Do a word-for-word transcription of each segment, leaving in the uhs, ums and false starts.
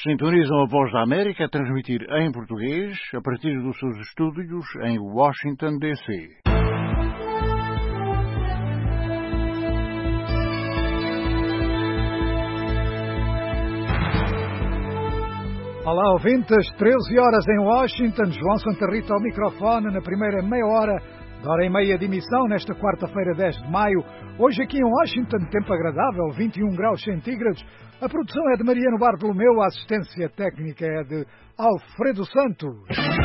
Sintonizam a Voz da América a transmitir em português a partir dos seus estúdios em Washington, D C. Olá, ouvintes, treze horas em Washington, João Santa Rita ao microfone na primeira meia hora da hora e meia de emissão, nesta quarta-feira, dez de maio. Hoje aqui em Washington, tempo agradável, vinte e um graus centígrados. A produção é de Mariano Bartolomeu, a assistência técnica é de Alfredo Santos.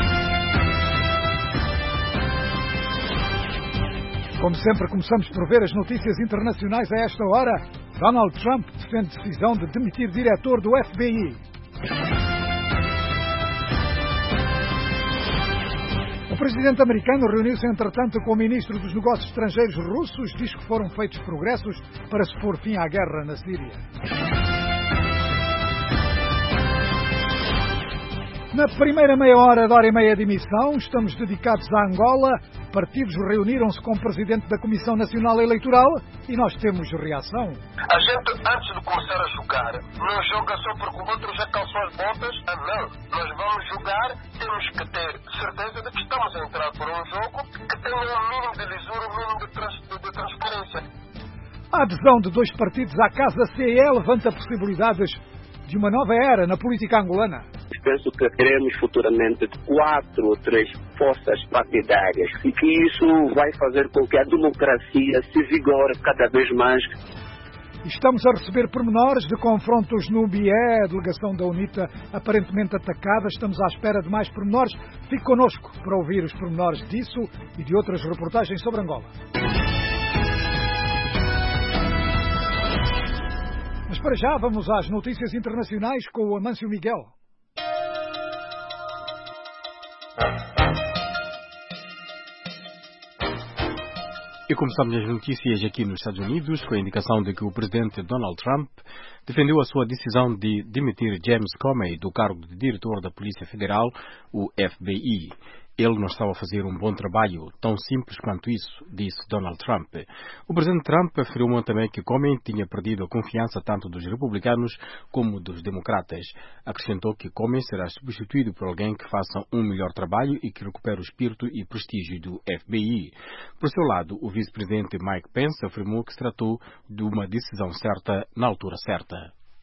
Como sempre, começamos por ver as notícias internacionais a esta hora. Donald Trump defende decisão de demitir diretor do F B I. O presidente americano reuniu-se, entretanto, com o ministro dos Negócios Estrangeiros russos, diz que foram feitos progressos para se pôr fim à guerra na Síria. Na primeira meia hora da hora e meia de emissão, estamos dedicados a Angola. Partidos reuniram-se com o presidente da Comissão Nacional Eleitoral e nós temos reação. A gente, antes de começar a jogar, não joga só porque o outro já calçou as botas. Ah, não. Nós vamos jogar, temos que ter certeza de que estamos a entrar por um jogo que tenha um mínimo de lisura, um mínimo de, trans, de transparência. A adesão de dois partidos à Casa C E levanta possibilidades de uma nova era na política angolana. Penso que teremos futuramente quatro ou três forças partidárias e que isso vai fazer com que a democracia se vigore cada vez mais. Estamos a receber pormenores de confrontos no B I E, a delegação da UNITA aparentemente atacada. Estamos à espera de mais pormenores. Fique connosco para ouvir os pormenores disso e de outras reportagens sobre Angola. Mas para já vamos às notícias internacionais com o Amâncio Miguel. E começamos as notícias aqui nos Estados Unidos com a indicação de que o presidente Donald Trump defendeu a sua decisão de demitir James Comey do cargo de diretor da Polícia Federal, o F B I. Ele não estava a fazer um bom trabalho, tão simples quanto isso, disse Donald Trump. O presidente Trump afirmou também que Comey tinha perdido a confiança tanto dos republicanos como dos democratas. Acrescentou que Comey será substituído por alguém que faça um melhor trabalho e que recupere o espírito e prestígio do F B I. Por seu lado, o vice-presidente Mike Pence afirmou que se tratou de uma decisão certa na altura certa.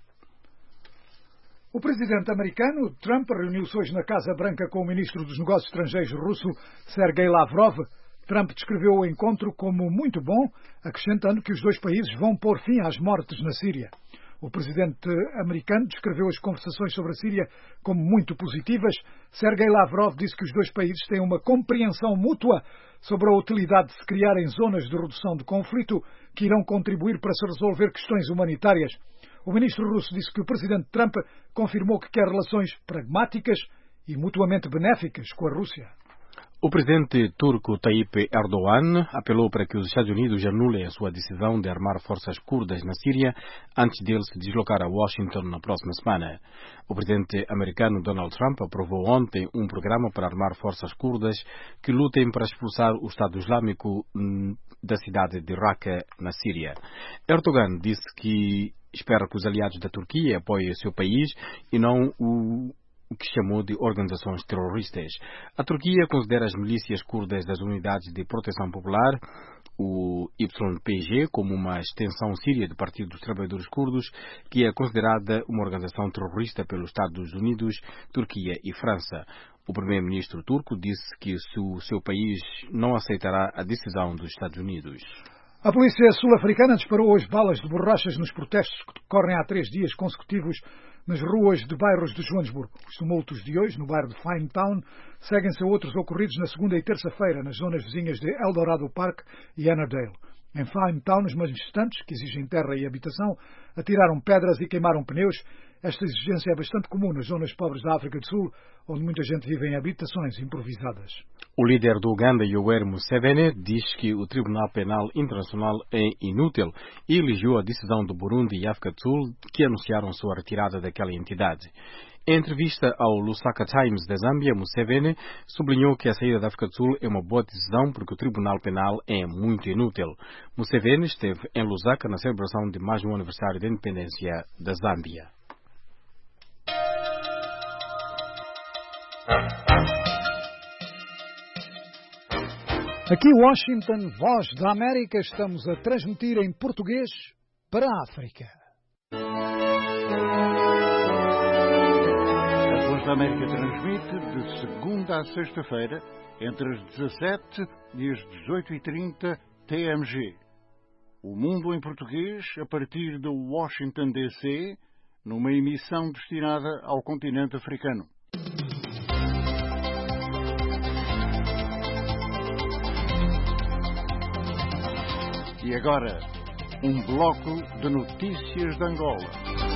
O presidente americano, Trump, reuniu-se hoje na Casa Branca com o ministro dos Negócios Estrangeiros russo, Sergei Lavrov. Trump descreveu o encontro como muito bom, acrescentando que os dois países vão pôr fim às mortes na Síria. O presidente americano descreveu as conversações sobre a Síria como muito positivas. Sergei Lavrov disse que os dois países têm uma compreensão mútua sobre a utilidade de se criarem zonas de redução de conflito que irão contribuir para se resolver questões humanitárias. O ministro russo disse que o presidente Trump confirmou que quer relações pragmáticas e mutuamente benéficas com a Rússia. O presidente turco Tayyip Erdogan apelou para que os Estados Unidos anulem a sua decisão de armar forças curdas na Síria antes dele se deslocar a Washington na próxima semana. O presidente americano Donald Trump aprovou ontem um programa para armar forças curdas que lutem para expulsar o Estado Islâmico da cidade de Raqqa, na Síria. Erdogan disse que espera que os aliados da Turquia apoiem o seu país e não o o que chamou de organizações terroristas. A Turquia considera as milícias curdas das Unidades de Proteção Popular, o Y P G, como uma extensão síria do Partido dos Trabalhadores Curdos, que é considerada uma organização terrorista pelos Estados Unidos, Turquia e França. O primeiro-ministro turco disse que o seu país não aceitará a decisão dos Estados Unidos. A polícia sul-africana disparou hoje balas de borrachas nos protestos que decorrem há três dias consecutivos nas ruas de bairros de Joanesburgo. Os tumultos de hoje, no bairro de Finetown, seguem-se a outros ocorridos na segunda e terça-feira, nas zonas vizinhas de Eldorado Park e Annandale. Em Finetown, os manifestantes, que exigem terra e habitação, atiraram pedras e queimaram pneus. Esta exigência é bastante comum nas zonas pobres da África do Sul, onde muita gente vive em habitações improvisadas. O líder do Uganda, Yoweri Museveni, diz que o Tribunal Penal Internacional é inútil e elogiou a decisão do Burundi e África do Sul, que anunciaram sua retirada daquela entidade. Em entrevista ao Lusaka Times da Zâmbia, Museveni sublinhou que a saída da África do Sul é uma boa decisão porque o Tribunal Penal é muito inútil. Museveni esteve em Lusaka na celebração de mais um aniversário da independência da Zâmbia. Aqui Washington, Voz da América, estamos a transmitir em português para a África. A Voz da América transmite de segunda a sexta-feira, entre as dezassete e as dezoito e trinta T M G. O Mundo em Português, a partir de Washington, D C, numa emissão destinada ao continente africano. E agora, um bloco de notícias de Angola.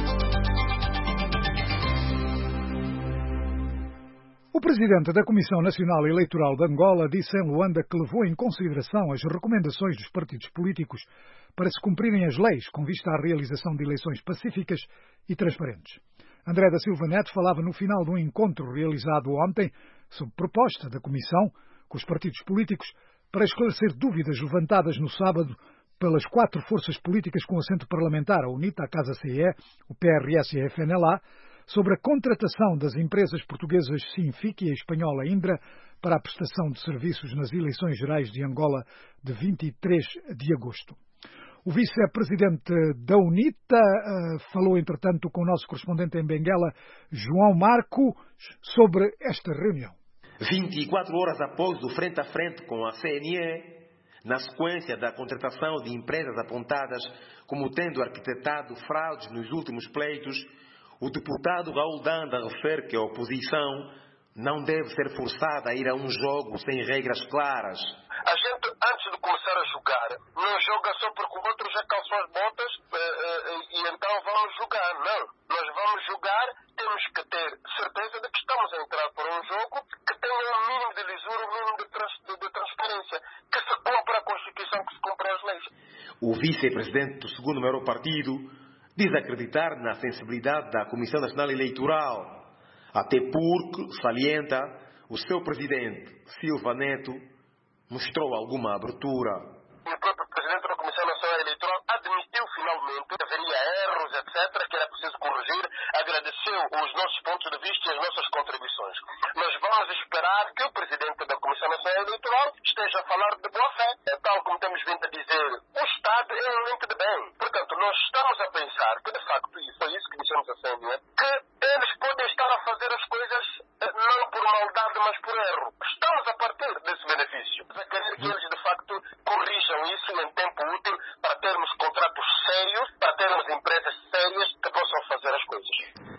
O presidente da Comissão Nacional Eleitoral de Angola disse em Luanda que levou em consideração as recomendações dos partidos políticos para se cumprirem as leis com vista à realização de eleições pacíficas e transparentes. André da Silva Neto falava no final de um encontro realizado ontem, sob proposta da Comissão, com os partidos políticos, para esclarecer dúvidas levantadas no sábado pelas quatro forças políticas com assento parlamentar, a UNITA, a Casa C E, o P R S e a F N L A, sobre a contratação das empresas portuguesas Sinfic e a espanhola Indra para a prestação de serviços nas eleições gerais de Angola de vinte e três de agosto. O vice-presidente da UNITA uh, falou, entretanto, com o nosso correspondente em Benguela, João Marco, sobre esta reunião. vinte e quatro horas após o frente a frente com a C N E, na sequência da contratação de empresas apontadas como tendo arquitetado fraudes nos últimos pleitos, o deputado Raul Danda refere que a oposição não deve ser forçada a ir a um jogo sem regras claras. A gente, antes de começar a jogar, não joga só porque o outro já calçou as botas uh, uh, e então vamos jogar. Não. Nós vamos jogar, temos que ter certeza de que estamos a entrar para um jogo que tenha um mínimo de lisura, um mínimo de, trans, de, de transparência, que se cumpra a Constituição, que se cumpra as leis. O vice-presidente do segundo maior partido diz acreditar na sensibilidade da Comissão Nacional Eleitoral, até porque, salienta, o seu presidente, Silva Neto, mostrou alguma abertura. O próprio presidente da Comissão Nacional Eleitoral admitiu finalmente que haveria erros, etcétera, que era preciso corrigir, agradeceu os nossos pontos de vista e as nossas contribuições. Mas vamos esperar que o presidente da Comissão Nacional Eleitoral esteja a falar de boa fé. É tal como temos vindo a dizer, o Estado é um ente de bem. Portanto, nós estamos a pensar que, de facto, e foi isso que dissemos a C N E, que eles podem estar a fazer as coisas não por maldade, mas por erro. Estamos a partir desse benefício. A querer que eles, de facto, corrijam isso em tempo útil para termos contratos sérios, para termos empresas sérias que possam fazer as coisas.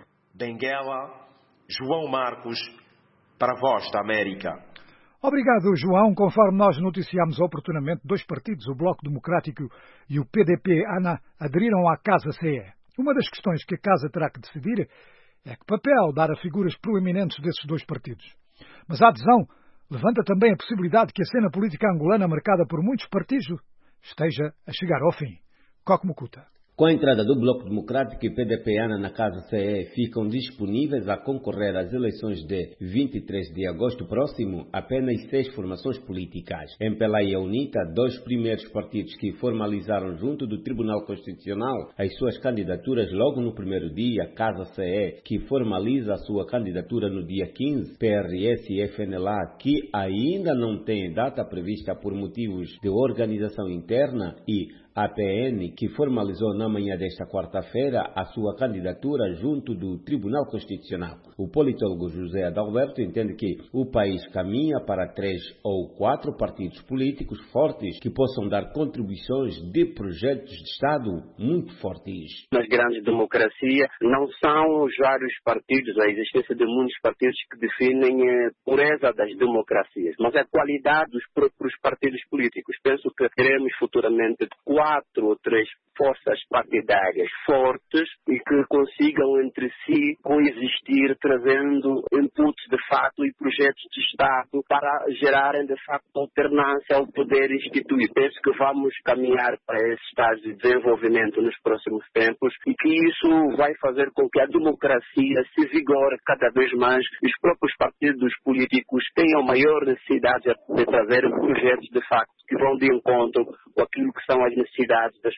Benguela, João Marcos, para a Voz da América. Obrigado, João. Conforme nós noticiámos oportunamente, dois partidos, o Bloco Democrático e o P D P-A N A, aderiram à Casa C E. Uma das questões que a Casa terá que decidir é que papel dar a figuras proeminentes desses dois partidos. Mas a adesão levanta também a possibilidade que a cena política angolana, marcada por muitos partidos, esteja a chegar ao fim. Coque Mucuta. Com a entrada do Bloco Democrático e P D P-A N A na Casa C E, ficam disponíveis a concorrer às eleições de vinte e três de agosto próximo apenas seis formações políticas. M P L A e a UNITA, dois primeiros partidos que formalizaram junto do Tribunal Constitucional as suas candidaturas logo no primeiro dia. Casa C E, que formaliza a sua candidatura no dia quinze. P R S e F N L A, que ainda não tem data prevista por motivos de organização interna, e a P N, que formalizou na manhã desta quarta-feira a sua candidatura junto do Tribunal Constitucional. O politólogo José Adalberto entende que o país caminha para três ou quatro partidos políticos fortes que possam dar contribuições de projetos de Estado muito fortes. Nas grandes democracias não são os vários partidos, a existência de muitos partidos que definem a pureza das democracias, mas a qualidade dos próprios partidos políticos. Penso que teremos futuramente quatro ou três forças partidárias fortes e que consigam entre si coexistir, trazendo inputs de facto e projetos de Estado para gerarem de facto alternância ao poder instituído. Penso que vamos caminhar para esse estágio de desenvolvimento nos próximos tempos e que isso vai fazer com que a democracia se vigore cada vez mais e os próprios partidos políticos tenham maior necessidade de trazer projetos de facto que vão de encontro com aquilo que são as necessidades das populações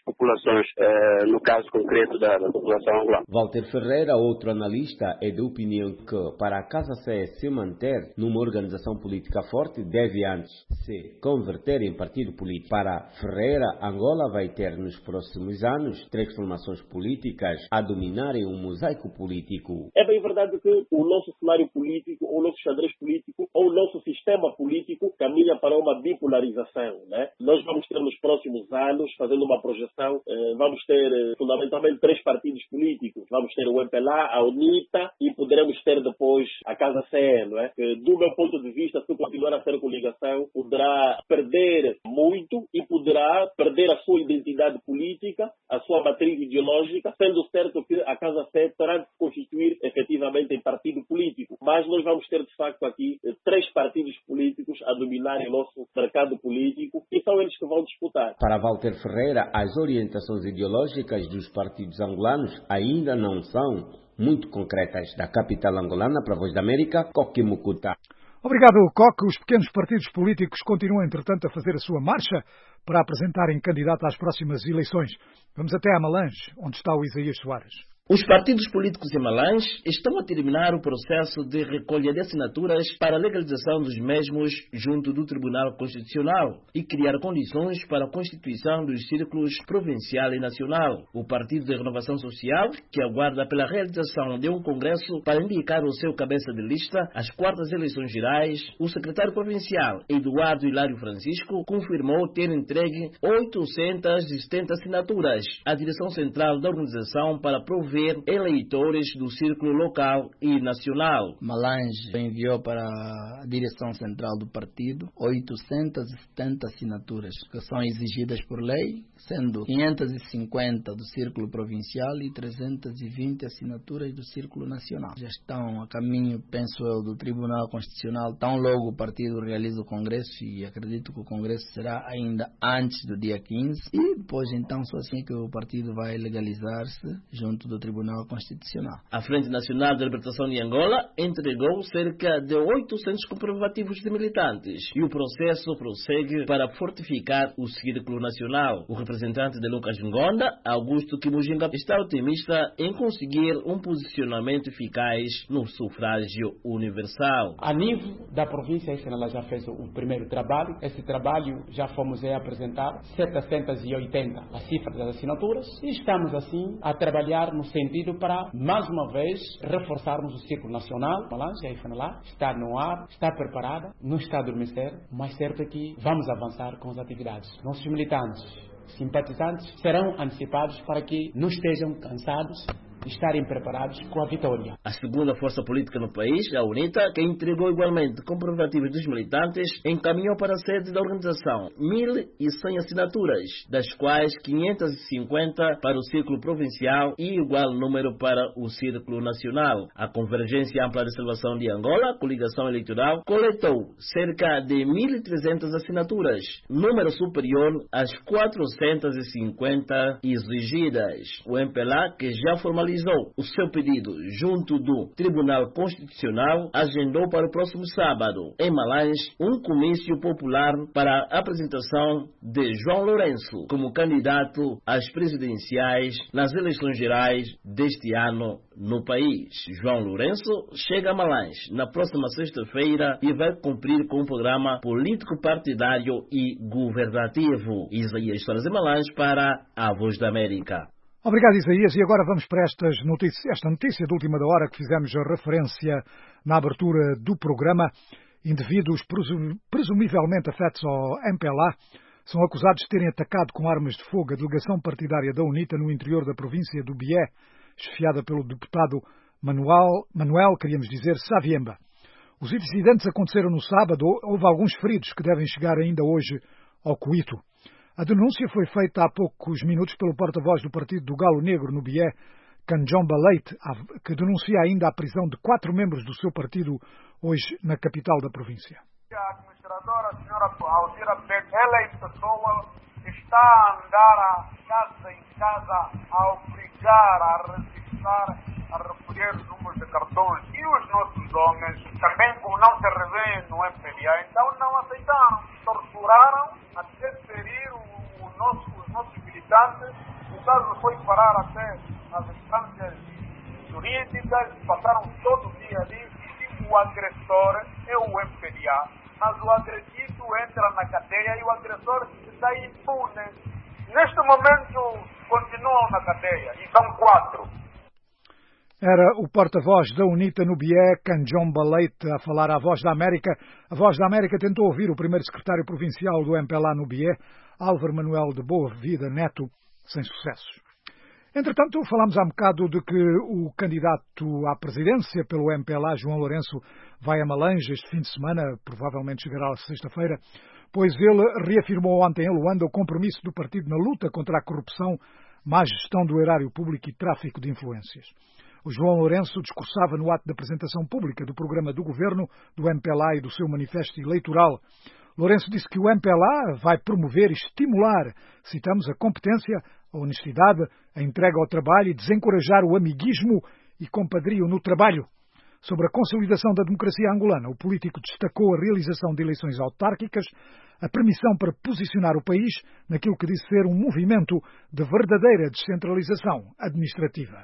preocupações, uh, no caso concreto da, da população angolana. Walter Ferreira, outro analista, é de opinião que, para a Casa C E se manter numa organização política forte, deve antes se converter em partido político. Para Ferreira, Angola vai ter nos próximos anos três formações políticas a dominarem um mosaico político. É bem verdade que o nosso cenário político, o nosso xadrez político, ou o nosso sistema político caminha para uma bipolarização, né? Nós vamos ter nos próximos anos, fazendo uma projeção, eh, vamos ter eh, fundamentalmente três partidos políticos. Vamos ter o M P L A, a UNITA e poderemos ter depois a Casa C E, não é? Que, do meu ponto de vista, se continuar a ser coligação, poderá perder muito e poderá perder a sua identidade política, a sua matriz ideológica, sendo certo que a Casa C E terá de se constituir efetivamente em partido político. Mas nós vamos ter, de facto, aqui três partidos políticos a dominarem o nosso mercado político e são eles que vão disputar. Para Walter Ferreira, as orientações ideológicas dos partidos angolanos ainda não são muito concretas. Da capital angolana, para a Voz da América, Coque Mucuta. Obrigado, Coque. Os pequenos partidos políticos continuam, entretanto, a fazer a sua marcha para apresentarem candidato às próximas eleições. Vamos até a Malange, onde está o Isaías Soares. Os partidos políticos em Malange estão a terminar o processo de recolha de assinaturas para a legalização dos mesmos junto do Tribunal Constitucional e criar condições para a constituição dos círculos provincial e nacional. O Partido de Renovação Social, que aguarda pela realização de um congresso para indicar o seu cabeça de lista às quartas eleições gerais, o secretário provincial, Eduardo Hilário Francisco, confirmou ter entregue oitocentas e setenta assinaturas à direção central da organização para prover eleitores do círculo local e nacional. Malange enviou para a direção central do partido oitocentas e setenta assinaturas que são exigidas por lei, sendo quinhentas e cinquenta do círculo provincial e trezentas e vinte assinaturas do círculo nacional. Já estão a caminho, penso eu, do Tribunal Constitucional, tão logo o partido realiza o congresso, e acredito que o congresso será ainda antes do dia quinze, e depois então só assim que o partido vai legalizar-se junto do Tribunal Constitucional. A Frente Nacional de Libertação de Angola entregou cerca de oitocentos comprovativos de militantes e o processo prossegue para fortificar o círculo nacional. O representante de Lucas Ngonda, Augusto Kimujinga, está otimista em conseguir um posicionamento eficaz no sufrágio universal. A nível da província, a ela já fez o primeiro trabalho. Esse trabalho já fomos a apresentar setecentas e oitenta a cifra das assinaturas e estamos assim a trabalhar no sentido para, mais uma vez, reforçarmos o círculo nacional. Malange, a I F N L A, está no ar, está preparada, não está a adormecer, mas certo é que vamos avançar com as atividades. Nossos militantes, simpatizantes, serão antecipados para que não estejam cansados de estarem preparados com a vitória. A segunda força política no país, a UNITA, que entregou igualmente comprovativos dos militantes, encaminhou para a sede da organização mil e cem assinaturas, das quais quinhentas e cinquenta para o círculo provincial e igual número para o círculo nacional. A Convergência Ampla de Salvação de Angola, coligação eleitoral, coletou cerca de mil e trezentas assinaturas, número superior às quatrocentas e cinquenta exigidas. O M P L A, que já formalizou o seu pedido junto do Tribunal Constitucional, agendou para o próximo sábado, em Malange, um comício popular para a apresentação de João Lourenço como candidato às presidenciais nas eleições gerais deste ano no país. João Lourenço chega a Malange na próxima sexta-feira e vai cumprir com um programa político partidário e governativo. Isaías Soares de Malange para a Voz da América. Obrigado, Isaías. E agora vamos para estas notícias, esta notícia de última da hora que fizemos a referência na abertura do programa. Indivíduos presum, presumivelmente afetos ao M P L A são acusados de terem atacado com armas de fogo a delegação partidária da UNITA no interior da província do Bié, chefiada pelo deputado Manuel, Manuel queríamos dizer, Saviemba. Os incidentes aconteceram no sábado. Houve alguns feridos que devem chegar ainda hoje ao Cuito. A denúncia foi feita há poucos minutos pelo porta-voz do partido do Galo Negro no Bié, Kanjomba Leite, que denuncia ainda a prisão de quatro membros do seu partido hoje na capital da província. A administradora, a senhora Alzira Beck, ela em pessoa está a andar a casa em casa a obrigar, a registrar, a recolher os números de cartões. E os nossos homens, também como não se revêem no M P L A, então não aceitaram. Torturaram até ferir o, o nosso, os nossos militantes, o todo dia ali e o agressor é o M P D A. Mas o agredido entra na cadeia e o agressor está impune. Neste momento continuam na cadeia e são quatro. Era o porta-voz da UNITA no Bié, Canjomba Leite, a falar à Voz da América. A Voz da América tentou ouvir o primeiro secretário provincial do M P L A no Bié, Álvaro Manuel de Boa Vida Neto, sem sucessos. Entretanto, falámos há um bocado de que o candidato à presidência pelo M P L A, João Lourenço, vai a Malange este fim de semana, provavelmente chegará à sexta-feira, pois ele reafirmou ontem em Luanda o compromisso do partido na luta contra a corrupção, má gestão do erário público e tráfico de influências. O João Lourenço discursava no ato de apresentação pública do programa do governo, do M P L A e do seu manifesto eleitoral. Lourenço disse que o M P L A vai promover e estimular, citamos, a competência, a honestidade, a entrega ao trabalho e desencorajar o amiguismo e compadrio no trabalho. Sobre a consolidação da democracia angolana, o político destacou a realização de eleições autárquicas, a permissão para posicionar o país naquilo que disse ser um movimento de verdadeira descentralização administrativa.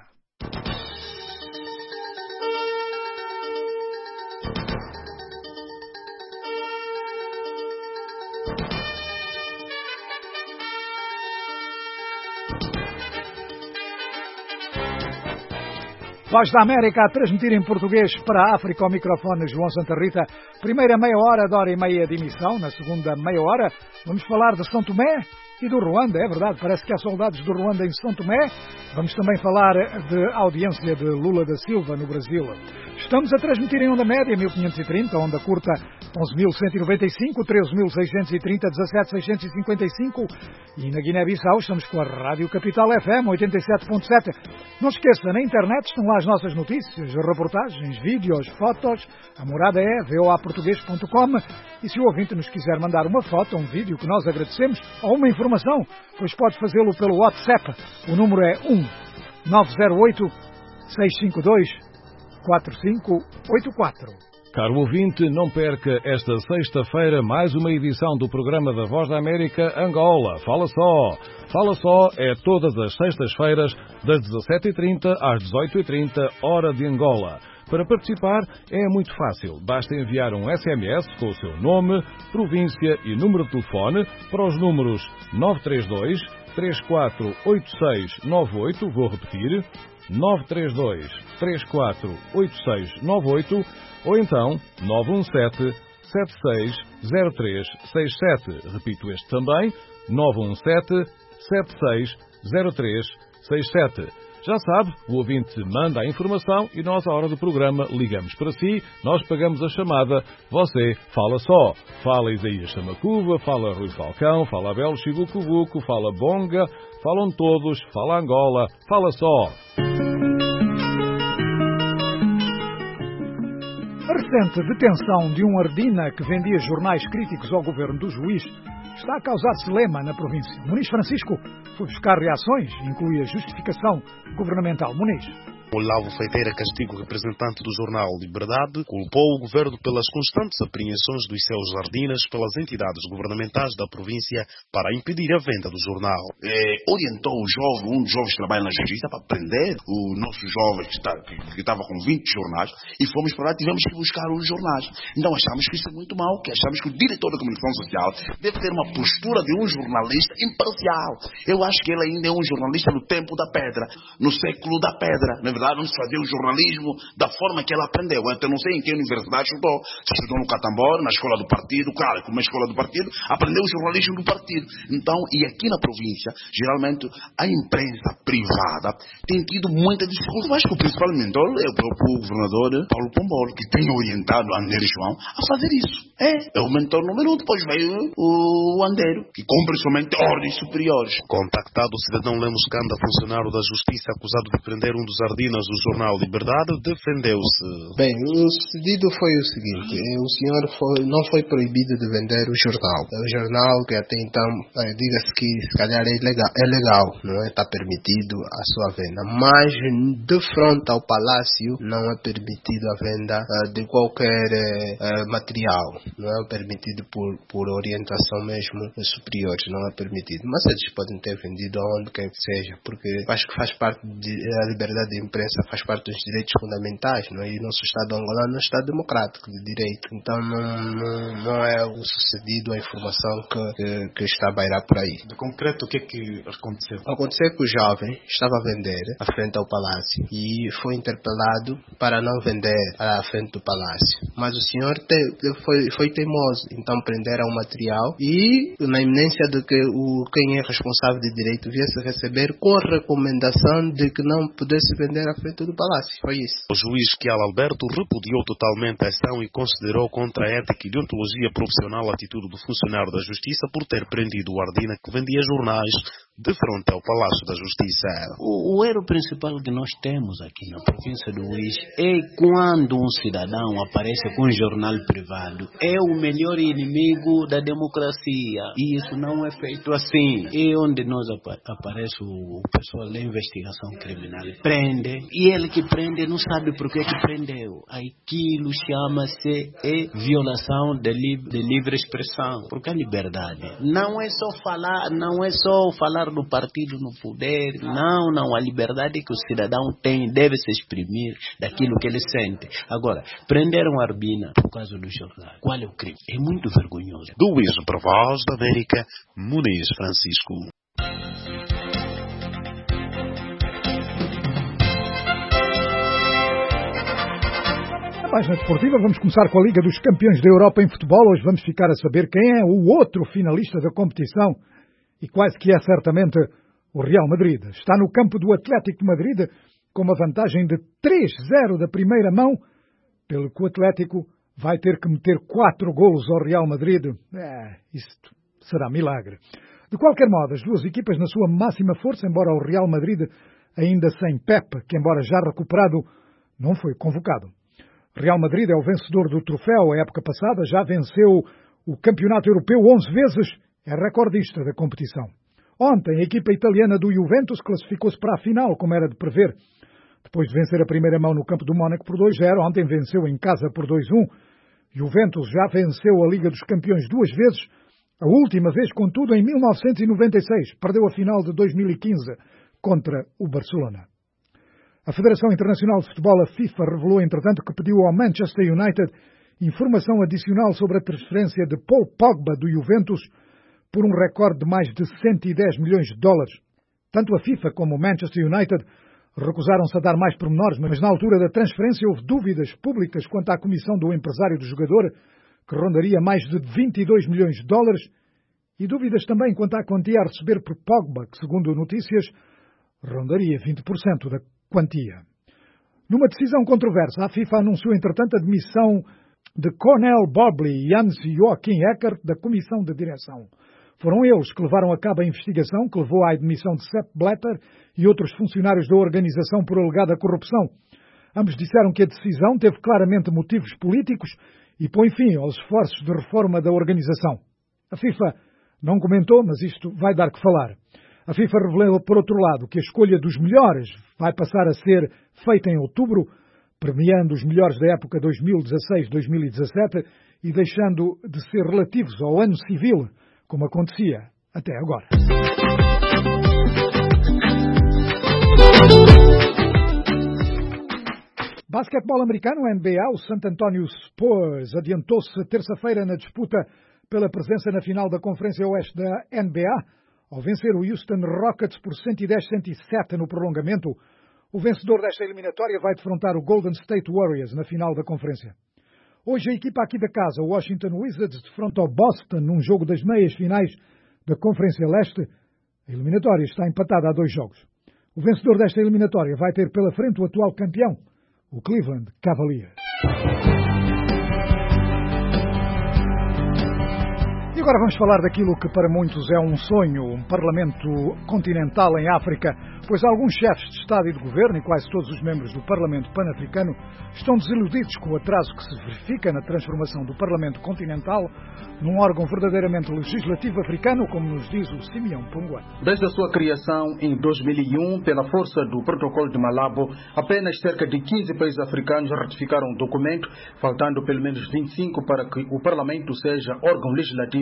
Voz da América a transmitir em português para a África ao microfone João Santa Rita. Primeira meia hora de hora e meia de emissão. Na segunda meia hora vamos falar de São Tomé e do Ruanda. É verdade, parece que há soldados do Ruanda em São Tomé. Vamos também falar de audiência de Lula da Silva no Brasil. Estamos a transmitir em onda média mil quinhentos e trinta, onda curta onze mil cento e noventa e cinco, treze mil seiscentos e trinta, dezassete mil seiscentos e cinquenta e cinco e na Guiné-Bissau estamos com a Rádio Capital F M oitenta e sete ponto sete. Não esqueça, na internet estão lá as nossas notícias, reportagens, vídeos, fotos. A morada é v o a português ponto com e se o ouvinte nos quiser mandar uma foto, um vídeo que nós agradecemos ou uma informação, pois pode fazê-lo pelo WhatsApp. O número é um nove zero oito, seis cinco dois, quatro cinco oito quatro. Caro ouvinte, não perca esta sexta-feira mais uma edição do programa da Voz da América Angola. Fala só! Fala só é todas as sextas-feiras das dezassete e trinta às dezoito e trinta, hora de Angola. Para participar é muito fácil. Basta enviar um S M S com o seu nome, província e número de telefone para os números nove três dois, três quatro oito seis nove oito. Vou repetir. nove três dois, três quatro oito seis nove oito ou então nove um sete, sete seis zero três seis sete. Repito este também, nove um sete, sete seis zero três seis sete. Já sabe, o ouvinte manda a informação e nós, à hora do programa, ligamos para si, nós pagamos a chamada, você fala só. Fala Isaías Samacuva, fala Rui Falcão, fala Abel Chibucubuco, fala Bonga, falam todos, fala Angola, fala só. A recente detenção de um ardina que vendia jornais críticos ao governo do juiz está a causar celema na província. Muniz Francisco foi buscar reações e inclui a justificação governamental. Muniz. Olavo Feiteira Castigo, representante do jornal Liberdade, culpou o governo pelas constantes apreensões dos seus jardinas pelas entidades governamentais da província para impedir a venda do jornal. É, orientou o jovem, um dos jovens que trabalha na justiça, para prender o nosso jovem que, está, que estava com vinte jornais e fomos para lá e tivemos que buscar os jornais. Então achamos que isso é muito mau, que achamos que o diretor da comunicação social deve ter uma postura de um jornalista imparcial. Eu acho que ele ainda é um jornalista no tempo da pedra, no século da pedra, na verdade. Vamos fazer o jornalismo da forma que ela aprendeu. Eu não sei em que universidade estudou. Se estudou no Catambor, na escola do partido, claro, como é a escola do partido, aprendeu o jornalismo do partido. Então, e aqui na província, geralmente, a imprensa privada tem tido muita dificuldade. Mas que o principal mentor é o próprio governador Paulo Pombolo, que tem orientado o André João a fazer isso. É, é o mentor número um. Depois veio o Andero, que cumpre somente ordens superiores. Contactado, o cidadão Lemos Canda, funcionário da Justiça, acusado de prender um dos ardinos do jornal Liberdade, defendeu-se. Bem, o sucedido foi o seguinte: o senhor foi, não foi proibido de vender o jornal. É um jornal que até então, diga-se que se calhar é legal, é legal, não é? Está permitido a sua venda. Mas de frente ao palácio não é permitido a venda uh, de qualquer uh, material. Não é permitido por, por orientação mesmo superiores, não é permitido. Mas eles podem ter vendido aonde quer que seja, porque acho que faz parte da liberdade de imprensa imprensa faz parte dos direitos fundamentais, não é? E o nosso Estado angolano é um Estado democrático de direito. Então não, não, não é o sucedido a informação que, que, que está a bairar por aí. De concreto, o que é que aconteceu? Aconteceu que o jovem estava a vender à frente ao palácio e foi interpelado para não vender à frente do palácio. Mas o senhor te, foi, foi teimoso, então prenderam o material e na iminência de que o, quem é responsável de direito viesse a receber com a recomendação de que não pudesse vender à frente do palácio. Foi isso. O juiz Kial Alberto repudiou totalmente a ação e considerou contra a ética e deontologia profissional a atitude do funcionário da Justiça por ter prendido o Ardina que vendia jornais de frente ao Palácio da Justiça. O, o erro principal que nós temos aqui na província do Luís é quando um cidadão aparece com um jornal privado. É o melhor inimigo da democracia. E isso não é feito assim. É onde nós apa aparece o pessoal da investigação criminal. Prende. E ele que prende não sabe por que que prendeu. Aquilo chama-se é violação de, li de livre expressão. Porque a liberdade não é só falar, não é só falar do partido no poder. Não, não. A liberdade que o cidadão tem deve se exprimir daquilo que ele sente. Agora, prenderam a Arbina por causa do jornal. Qual é o crime? É muito vergonhoso. Do Luís para Voz da América, Muniz Francisco. Na página desportiva vamos começar com a Liga dos Campeões da Europa em futebol. Hoje vamos ficar a saber quem é o outro finalista da competição e quase que é certamente o Real Madrid. Está no campo do Atlético de Madrid com uma vantagem de três a zero da primeira mão, pelo que o Atlético vai ter que meter quatro golos ao Real Madrid. É, isto será milagre. De qualquer modo, as duas equipas na sua máxima força, embora o Real Madrid ainda sem Pep, que embora já recuperado, não foi convocado. Real Madrid é o vencedor do troféu a época passada, já venceu o Campeonato Europeu onze vezes, é recordista da competição. Ontem, a equipa italiana do Juventus classificou-se para a final, como era de prever. Depois de vencer a primeira mão no campo do Mónaco por dois a zero, ontem venceu em casa por dois a um. Juventus já venceu a Liga dos Campeões duas vezes, a última vez, contudo, em mil novecentos e noventa e seis. Perdeu a final de dois mil e quinze contra o Barcelona. A Federação Internacional de Futebol, a FIFA, revelou, entretanto, que pediu ao Manchester United informação adicional sobre a transferência de Paul Pogba do Juventus por um recorde de mais de cento e dez milhões de dólares. Tanto a FIFA como o Manchester United recusaram-se a dar mais pormenores, mas na altura da transferência houve dúvidas públicas quanto à comissão do empresário do jogador, que rondaria mais de vinte e dois milhões de dólares, e dúvidas também quanto à quantia a receber por Pogba, que, segundo notícias, rondaria vinte por cento da quantia. Numa decisão controversa, a FIFA anunciou, entretanto, a demissão de Cornel Bobley e Hans-Joachim Eckert da comissão de direção. Foram eles que levaram a cabo a investigação que levou à admissão de Sepp Blatter e outros funcionários da organização por alegada corrupção. Ambos disseram que a decisão teve claramente motivos políticos e põe fim aos esforços de reforma da organização. A FIFA não comentou, mas isto vai dar que falar. A FIFA revelou, por outro lado, que a escolha dos melhores vai passar a ser feita em outubro, premiando os melhores da época dois mil e dezasseis a dois mil e dezassete e deixando de ser relativos ao ano civil, como acontecia até agora. Basquetebol americano, N B A, o San Antonio Spurs adiantou-se terça-feira na disputa pela presença na final da Conferência Oeste da N B A, ao vencer o Houston Rockets por cento e dez a cento e sete no prolongamento. O vencedor desta eliminatória vai defrontar o Golden State Warriors na final da conferência. Hoje a equipa aqui da casa, o Washington Wizards, defronta o Boston num jogo das meias finais da Conferência Leste. A eliminatória está empatada a dois jogos. O vencedor desta eliminatória vai ter pela frente o atual campeão, o Cleveland Cavaliers. E agora vamos falar daquilo que para muitos é um sonho, um parlamento continental em África, pois alguns chefes de Estado e de Governo e quase todos os membros do Parlamento Pan-Africano estão desiludidos com o atraso que se verifica na transformação do Parlamento Continental num órgão verdadeiramente legislativo africano, como nos diz o Simeão Ponguan. Desde a sua criação em dois mil e um, pela força do Protocolo de Malabo, apenas cerca de quinze países africanos ratificaram o documento, faltando pelo menos vinte e cinco para que o Parlamento seja órgão legislativo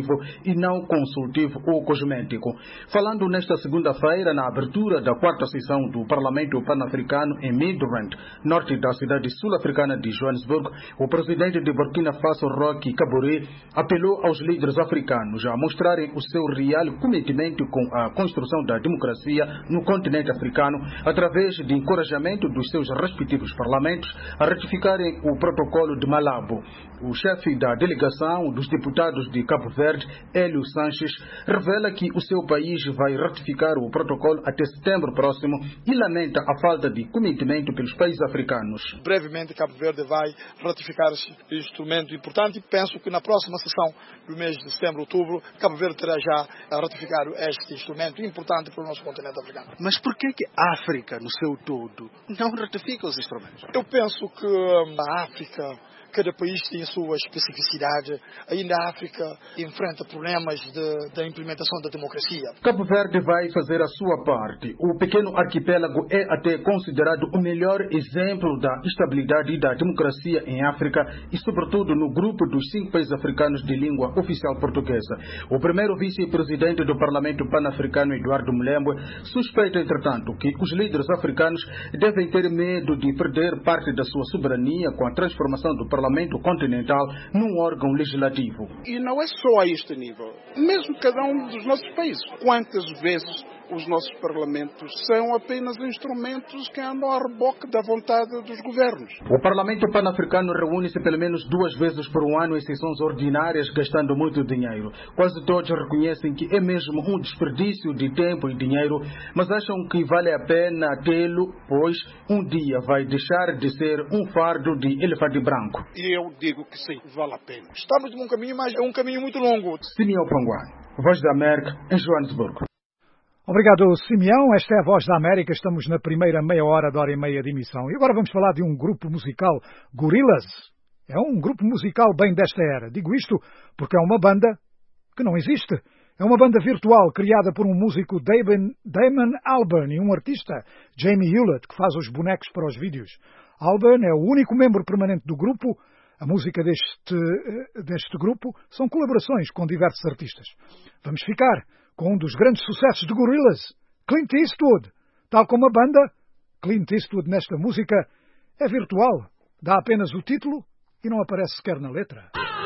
legislativo e não consultivo ou cosmético. Falando nesta segunda-feira, na abertura da quarta sessão do Parlamento Pan-Africano em Midrand, norte da cidade sul-africana de Joanesburgo, o presidente de Burkina Faso, Roch Kabore, apelou aos líderes africanos a mostrarem o seu real comprometimento com a construção da democracia no continente africano através de encorajamento dos seus respectivos parlamentos a ratificarem o protocolo de Malabo. O chefe da delegação dos deputados de Cabo Verde, Hélio Sanches, revela que o seu país vai ratificar o protocolo até setembro próximo e lamenta a falta de comprometimento pelos países africanos. Brevemente, Cabo Verde vai ratificar esse instrumento importante e penso que na próxima sessão do mês de setembro, outubro, Cabo Verde terá já a ratificar este instrumento importante para o nosso continente africano. Mas por que que a África, no seu todo, não ratifica os instrumentos? Eu penso que a África, cada país tem a sua especificidade. Ainda a África enfrenta problemas de, da implementação da democracia. Cabo Verde vai fazer a sua parte. O pequeno arquipélago é até considerado o melhor exemplo da estabilidade e da democracia em África e, sobretudo, no grupo dos cinco países africanos de língua oficial portuguesa. O primeiro vice-presidente do Parlamento Pan-Africano, Eduardo Mulembwe, suspeita, entretanto, que os líderes africanos devem ter medo de perder parte da sua soberania com a transformação do Parlamento Continental num órgão legislativo. E não é só a este nível, mesmo cada um dos nossos países. Quantas vezes os nossos parlamentos são apenas instrumentos que andam a reboque da vontade dos governos? O Parlamento Pan-Africano reúne-se pelo menos duas vezes por um ano em sessões ordinárias, gastando muito dinheiro. Quase todos reconhecem que é mesmo um desperdício de tempo e dinheiro, mas acham que vale a pena tê-lo, pois um dia vai deixar de ser um fardo de elefante branco. E eu digo que sim, vale a pena. Estamos num caminho, mas é um caminho muito longo. Simeão Panguai, Voz da América, em Joanesburgo. Obrigado, Simeão. Esta é a Voz da América. Estamos na primeira meia hora da hora e meia de emissão. E agora vamos falar de um grupo musical, Gorillaz. É um grupo musical bem desta era. Digo isto porque é uma banda que não existe. É uma banda virtual criada por um músico, Damon, Damon Albarn, e um artista, Jamie Hewlett, que faz os bonecos para os vídeos. Albarn é o único membro permanente do grupo. A música deste, deste grupo são colaborações com diversos artistas. Vamos ficar com um dos grandes sucessos de Gorillaz, Clint Eastwood. Tal como a banda, Clint Eastwood nesta música é virtual. Dá apenas o título e não aparece sequer na letra.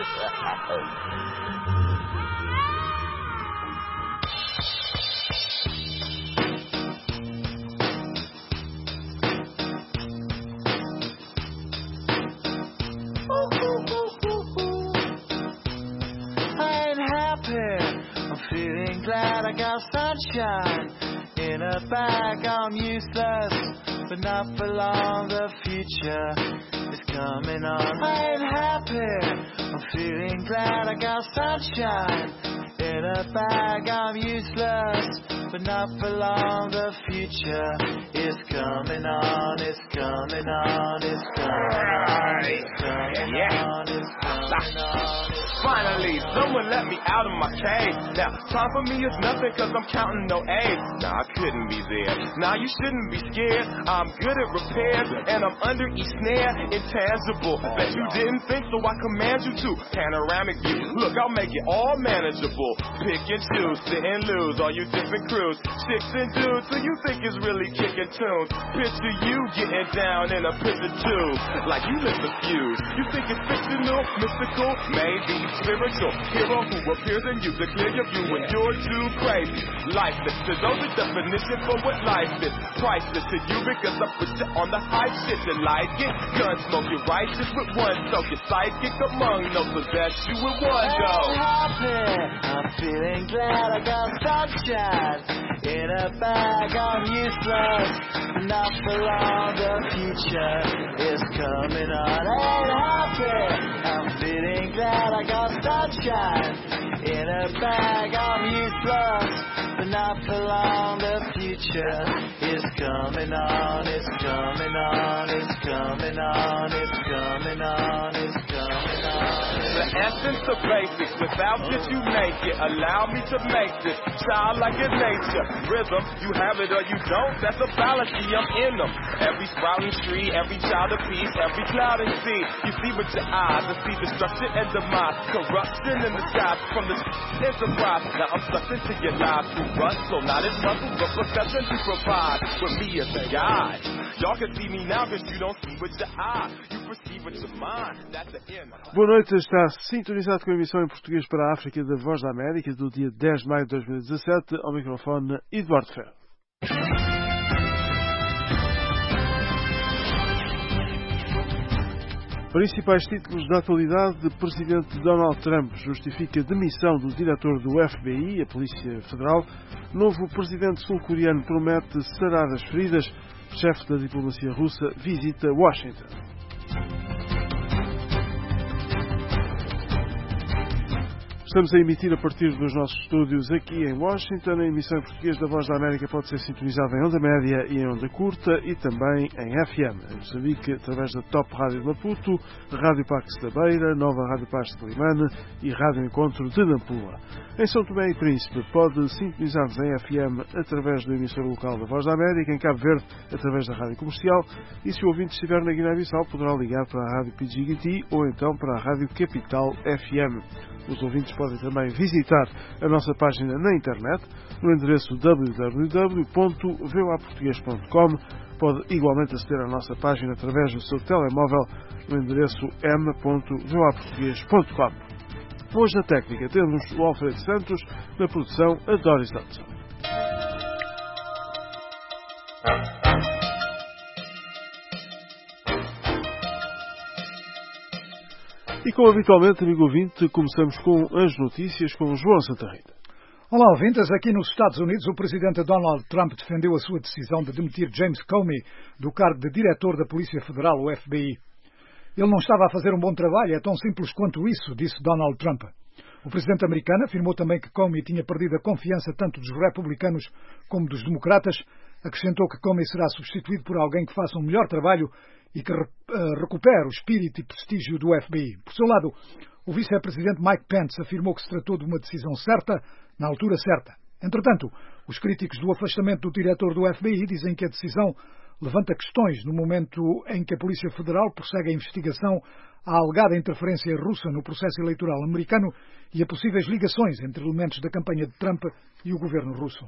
Glad I got sunshine in a bag. I'm useless, but not for long. The future is coming on. I ain't happy. I'm feeling glad I got sunshine in a bag. I'm useless, but not for long. The future is coming on. It's coming on. It's coming on. It's coming on. It's coming on. Finally, someone let me out of my cage. Now, time for me is nothing cause I'm counting no A's. Nah, I couldn't be there. Nah, you shouldn't be scared. I'm good at repairs and I'm under each snare. Intangible. Bet you didn't think, so I command you to. Panoramic view. Look, I'll make it all manageable. Pick and choose, sit and lose. All you different crews. Chicks and dudes who you think is really kicking tunes. Picture you getting down in a picture too. Like you live confused. You think it's fictional, mystical, maybe spiritual hero who appears in you to clear your view when you're too crazy. Lifeless to those, the definition for what life is. Priceless to you because I put you on the high shit and like it. Gun smoke, you're righteous with one soak. You're psychic among no possess you with one go. I'm happy. I'm feeling glad I got sunshine in a bag. I'm useless, not for long. The future is coming on. I'm happy. I'm feeling glad I got sunshine in a bag. I'm useless, but not for long. The future is coming on. It's coming on. It's coming on. It's coming on. It's coming on. The Listen to basics. Without it, you make it. Allow me to make this child like in nature. Rhythm, you have it or you don't. That's a fallacy. I'm in them. Every sprouting tree, every child of peace, every cloud and sea. You see with your eyes and see destruction and demise. Corruption in the skies from the enterprise. Now I'm sucked into your lives through rust. So not as muscles, but perception to provide. With me as a guide. Y'all can see me now because you don't see with your eye. You perceive with your mind. That's the end. Boa noite, está sintonizado com a emissão em português para a África da Voz da América do dia dez de maio de dois mil e dezassete. Ao microfone, Eduardo Ferro. Principais títulos da atualidade: Presidente Donald Trump justifica demissão do diretor do F B I, a Polícia Federal. Novo presidente sul-coreano promete sarar as feridas. Chefe da diplomacia russa visita Washington. Estamos a emitir a partir dos nossos estúdios aqui em Washington. A emissão em português da Voz da América pode ser sintonizada em onda média e em onda curta e também em F M. Em Moçambique, através da Top Rádio de Maputo, Rádio Pax da Beira, Nova Rádio Paz de Limane e Rádio Encontro de Nampula. Em São Tomé e Príncipe, pode sintonizar-nos em F M através do emissor local da Voz da América, em Cabo Verde, através da Rádio Comercial, e se o ouvinte estiver na Guiné-Bissau, poderá ligar para a Rádio P G G T ou então para a Rádio Capital F M. Os ouvintes podem também visitar a nossa página na internet, no endereço w w w ponto v o a português ponto com. Pode igualmente aceder à nossa página através do seu telemóvel, no endereço m ponto v o a português ponto com. Hoje na técnica temos o Alfredo Santos, na produção a Doris Dodson. E como habitualmente, amigo ouvinte, começamos com as notícias com João Santa Rita. Olá, ouvintes. Aqui nos Estados Unidos, o presidente Donald Trump defendeu a sua decisão de demitir James Comey do cargo de diretor da Polícia Federal, o F B I. Ele não estava a fazer um bom trabalho, é tão simples quanto isso, disse Donald Trump. O presidente americano afirmou também que Comey tinha perdido a confiança tanto dos republicanos como dos democratas. Acrescentou que Comey será substituído por alguém que faça um melhor trabalho e que uh, recupere o espírito e prestígio do F B I. Por seu lado, o vice-presidente Mike Pence afirmou que se tratou de uma decisão certa, na altura certa. Entretanto, os críticos do afastamento do diretor do F B I dizem que a decisão levanta questões no momento em que a Polícia Federal prossegue a investigação à alegada interferência russa no processo eleitoral americano e a possíveis ligações entre elementos da campanha de Trump e o governo russo.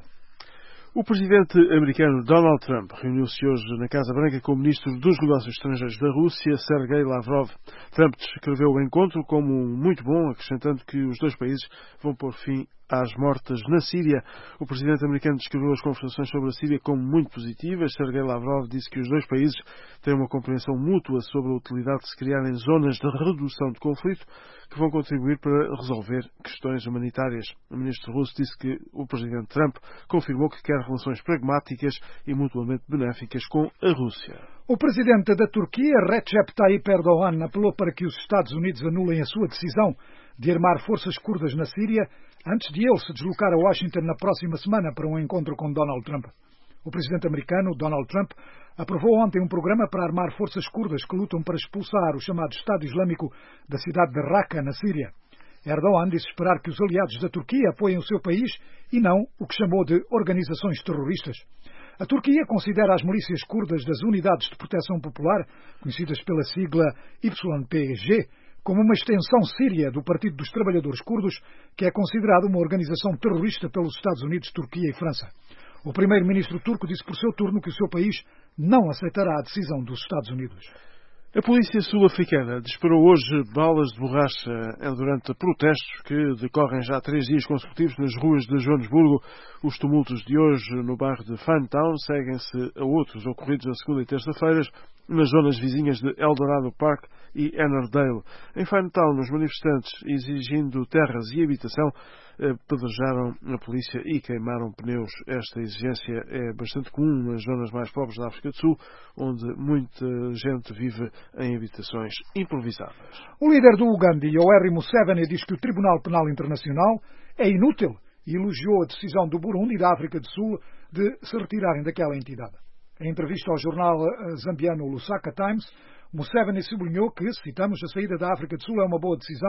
O presidente americano Donald Trump reuniu-se hoje na Casa Branca com o ministro dos Negócios Estrangeiros da Rússia, Sergei Lavrov. Trump descreveu o encontro como muito bom, acrescentando que os dois países vão pôr fim às mortes na Síria. O presidente americano descreveu as conversações sobre a Síria como muito positivas. Sergei Lavrov disse que os dois países têm uma compreensão mútua sobre a utilidade de se criarem zonas de redução de conflito que vão contribuir para resolver questões humanitárias. O ministro russo disse que o presidente Trump confirmou que quer relações pragmáticas e mutuamente benéficas com a Rússia. O presidente da Turquia, Recep Tayyip Erdogan, apelou para que os Estados Unidos anulem a sua decisão de armar forças curdas na Síria antes de ele se deslocar a Washington na próxima semana para um encontro com Donald Trump. O presidente americano, Donald Trump, aprovou ontem um programa para armar forças curdas que lutam para expulsar o chamado Estado Islâmico da cidade de Raqqa, na Síria. Erdogan disse esperar que os aliados da Turquia apoiem o seu país e não o que chamou de organizações terroristas. A Turquia considera as milícias curdas das Unidades de Proteção Popular, conhecidas pela sigla Y P G, como uma extensão síria do Partido dos Trabalhadores Curdos, que é considerado uma organização terrorista pelos Estados Unidos, Turquia e França. O primeiro-ministro turco disse por seu turno que o seu país não aceitará a decisão dos Estados Unidos. A polícia sul-africana disparou hoje balas de borracha durante protestos que decorrem já há três dias consecutivos nas ruas de Joanesburgo. Os tumultos de hoje no bairro de Fantown seguem-se a outros ocorridos na segunda e terça-feiras nas zonas vizinhas de Eldorado Park e Ennerdale. Em Fantown, os manifestantes, exigindo terras e habitação, pedrejaram a polícia e queimaram pneus. Esta exigência é bastante comum nas zonas mais pobres da África do Sul, onde muita gente vive em habitações improvisadas. O líder do Uganda, Yoweri Museveni, diz que o Tribunal Penal Internacional é inútil e elogiou a decisão do Burundi e da África do Sul de se retirarem daquela entidade. Em entrevista ao jornal zambiano Lusaka Times, Museveni sublinhou que, citamos, a saída da África do Sul é uma boa decisão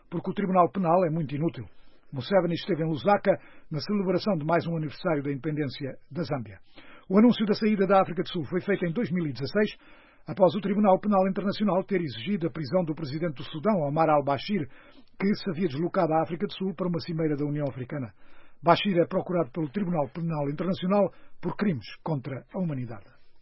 porque o Tribunal Penal é muito inútil. Museveni esteve em Lusaka na celebração de mais um aniversário da independência da Zâmbia. O anúncio da saída da África do Sul foi feito em dois mil e dezasseis, após o Tribunal Penal Internacional ter exigido a prisão do presidente do Sudão, Omar al-Bashir, que se havia deslocado à África do Sul para uma cimeira da União Africana. Bashir é procurado pelo Tribunal Penal Internacional por crimes contra a humanidade.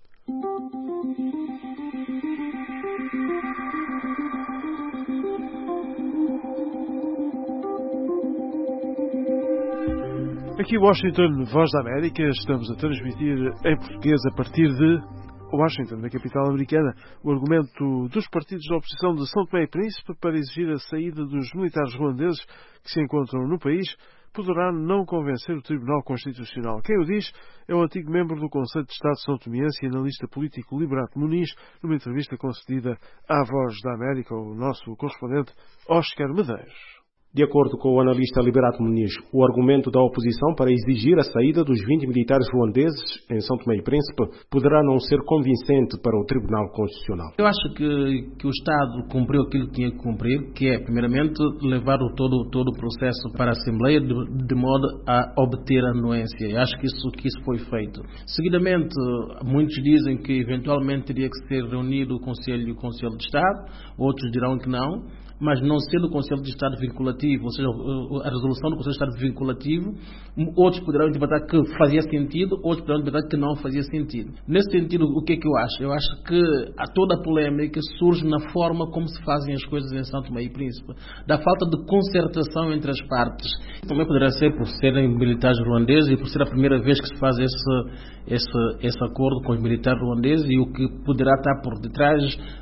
Aqui Washington, Voz da América, estamos a transmitir em português a partir de Washington, da capital americana, o argumento dos partidos da oposição de São Tomé e Príncipe para exigir a saída dos militares ruandeses que se encontram no país poderá não convencer o Tribunal Constitucional. Quem o diz é o antigo membro do Conselho de Estado São Tomiense e analista político Liberato Muniz, numa entrevista concedida à Voz da América, o nosso correspondente Oscar Medeiros. De acordo com o analista Liberato Muniz, o argumento da oposição para exigir a saída dos vinte militares ruandeses em São Tomé e Príncipe poderá não ser convincente para o Tribunal Constitucional. Eu acho que, que o Estado cumpriu aquilo que tinha que cumprir, que é, primeiramente, levar o todo, todo o processo para a Assembleia de, de modo a obter a anuência. Eu acho que isso, que isso foi feito. Seguidamente, muitos dizem que eventualmente teria que ser reunido o Conselho, o Conselho de Estado, outros dirão que não. Mas não sendo o Conselho de Estado vinculativo, ou seja, a resolução do Conselho de Estado vinculativo, outros poderão interpretar que fazia sentido, outros poderão interpretar que não fazia sentido. Nesse sentido, o que é que eu acho? Eu acho que a toda a polêmica surge na forma como se fazem as coisas em São Tomé e Príncipe, da falta de concertação entre as partes. Também poderá ser por serem militares ruandeses e por ser a primeira vez que se faz esse, esse, esse acordo com os militares ruandeses e o que poderá estar por detrás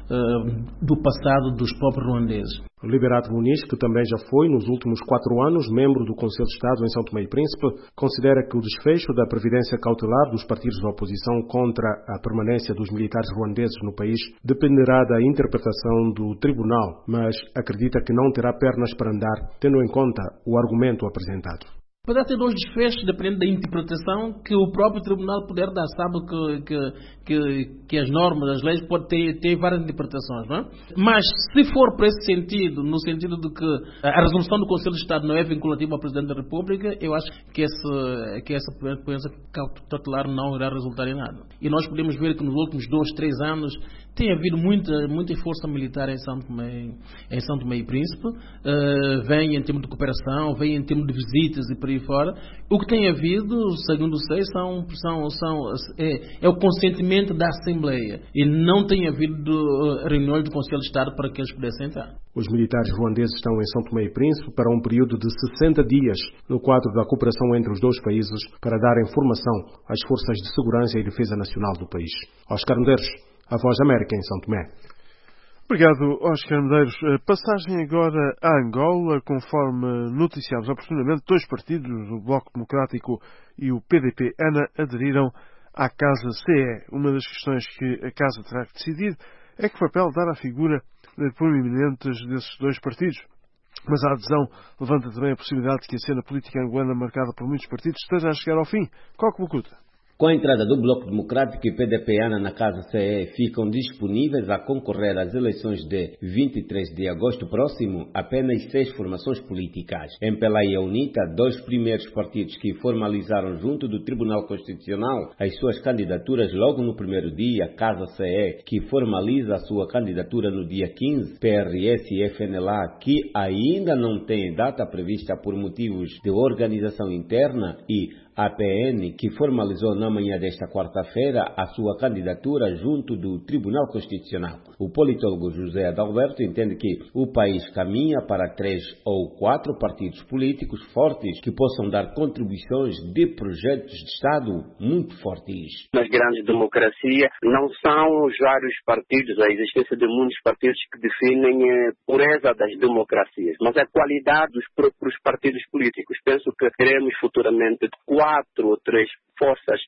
uh, do passado dos próprios ruandeses. Liberato Muniz, que também já foi, nos últimos quatro anos, membro do Conselho de Estado em São Tomé e Príncipe, considera que o desfecho da previdência cautelar dos partidos da oposição contra a permanência dos militares ruandeses no país dependerá da interpretação do Tribunal, mas acredita que não terá pernas para andar, tendo em conta o argumento apresentado. Poderá ter dois desfechos, dependendo da interpretação que o próprio Tribunal puder dar. Sabe que, que, que, que as normas, as leis, podem ter, ter várias interpretações, não é? Mas, se for para esse sentido, no sentido de que a resolução do Conselho de Estado não é vinculativa ao Presidente da República, eu acho que, esse, que essa presença cautelar não irá resultar em nada. E nós podemos ver que nos últimos dois, três anos tem havido muita, muita força militar em São Tomé, em São Tomé e Príncipe, uh, vem em termos de cooperação, vem em termos de visitas e por aí fora. O que tem havido, segundo sei, são, são, são, é, é o consentimento da Assembleia e não tem havido uh, reuniões do Conselho de Estado para que eles pudessem entrar. Os militares ruandeses estão em São Tomé e Príncipe para um período de sessenta dias no quadro da cooperação entre os dois países para darem formação às forças de segurança e defesa nacional do país. Oscar Medeiros, a Voz da América em São Tomé. Obrigado, Oscar Medeiros. Passagem agora a Angola, conforme noticiámos oportunamente, dois partidos, o Bloco Democrático e o P D P ANA, aderiram à Casa C E. Uma das questões que a Casa terá que decidir é que papel dar à figura de proeminentes desses dois partidos. Mas a adesão levanta também a possibilidade de que a cena política angolana, marcada por muitos partidos, esteja a chegar ao fim. Coque Bocuta. Com a entrada do Bloco Democrático e P D P ANA na Casa C E, ficam disponíveis a concorrer às eleições de vinte e três de agosto próximo apenas seis formações políticas. Em Pelai e UNITA, dois primeiros partidos que formalizaram junto do Tribunal Constitucional as suas candidaturas logo no primeiro dia, Casa C E, que formaliza a sua candidatura no dia quinze, P R S e F N L A, que ainda não tem data prevista por motivos de organização interna, e a P N, que formalizou na manhã desta quarta-feira a sua candidatura junto do Tribunal Constitucional. O politólogo José Adalberto entende que o país caminha para três ou quatro partidos políticos fortes que possam dar contribuições de projetos de Estado muito fortes. Nas grandes democracias não são os vários partidos, a existência de muitos partidos que definem a pureza das democracias, mas a qualidade dos próprios partidos políticos. Penso que teremos futuramente quatro ou três forças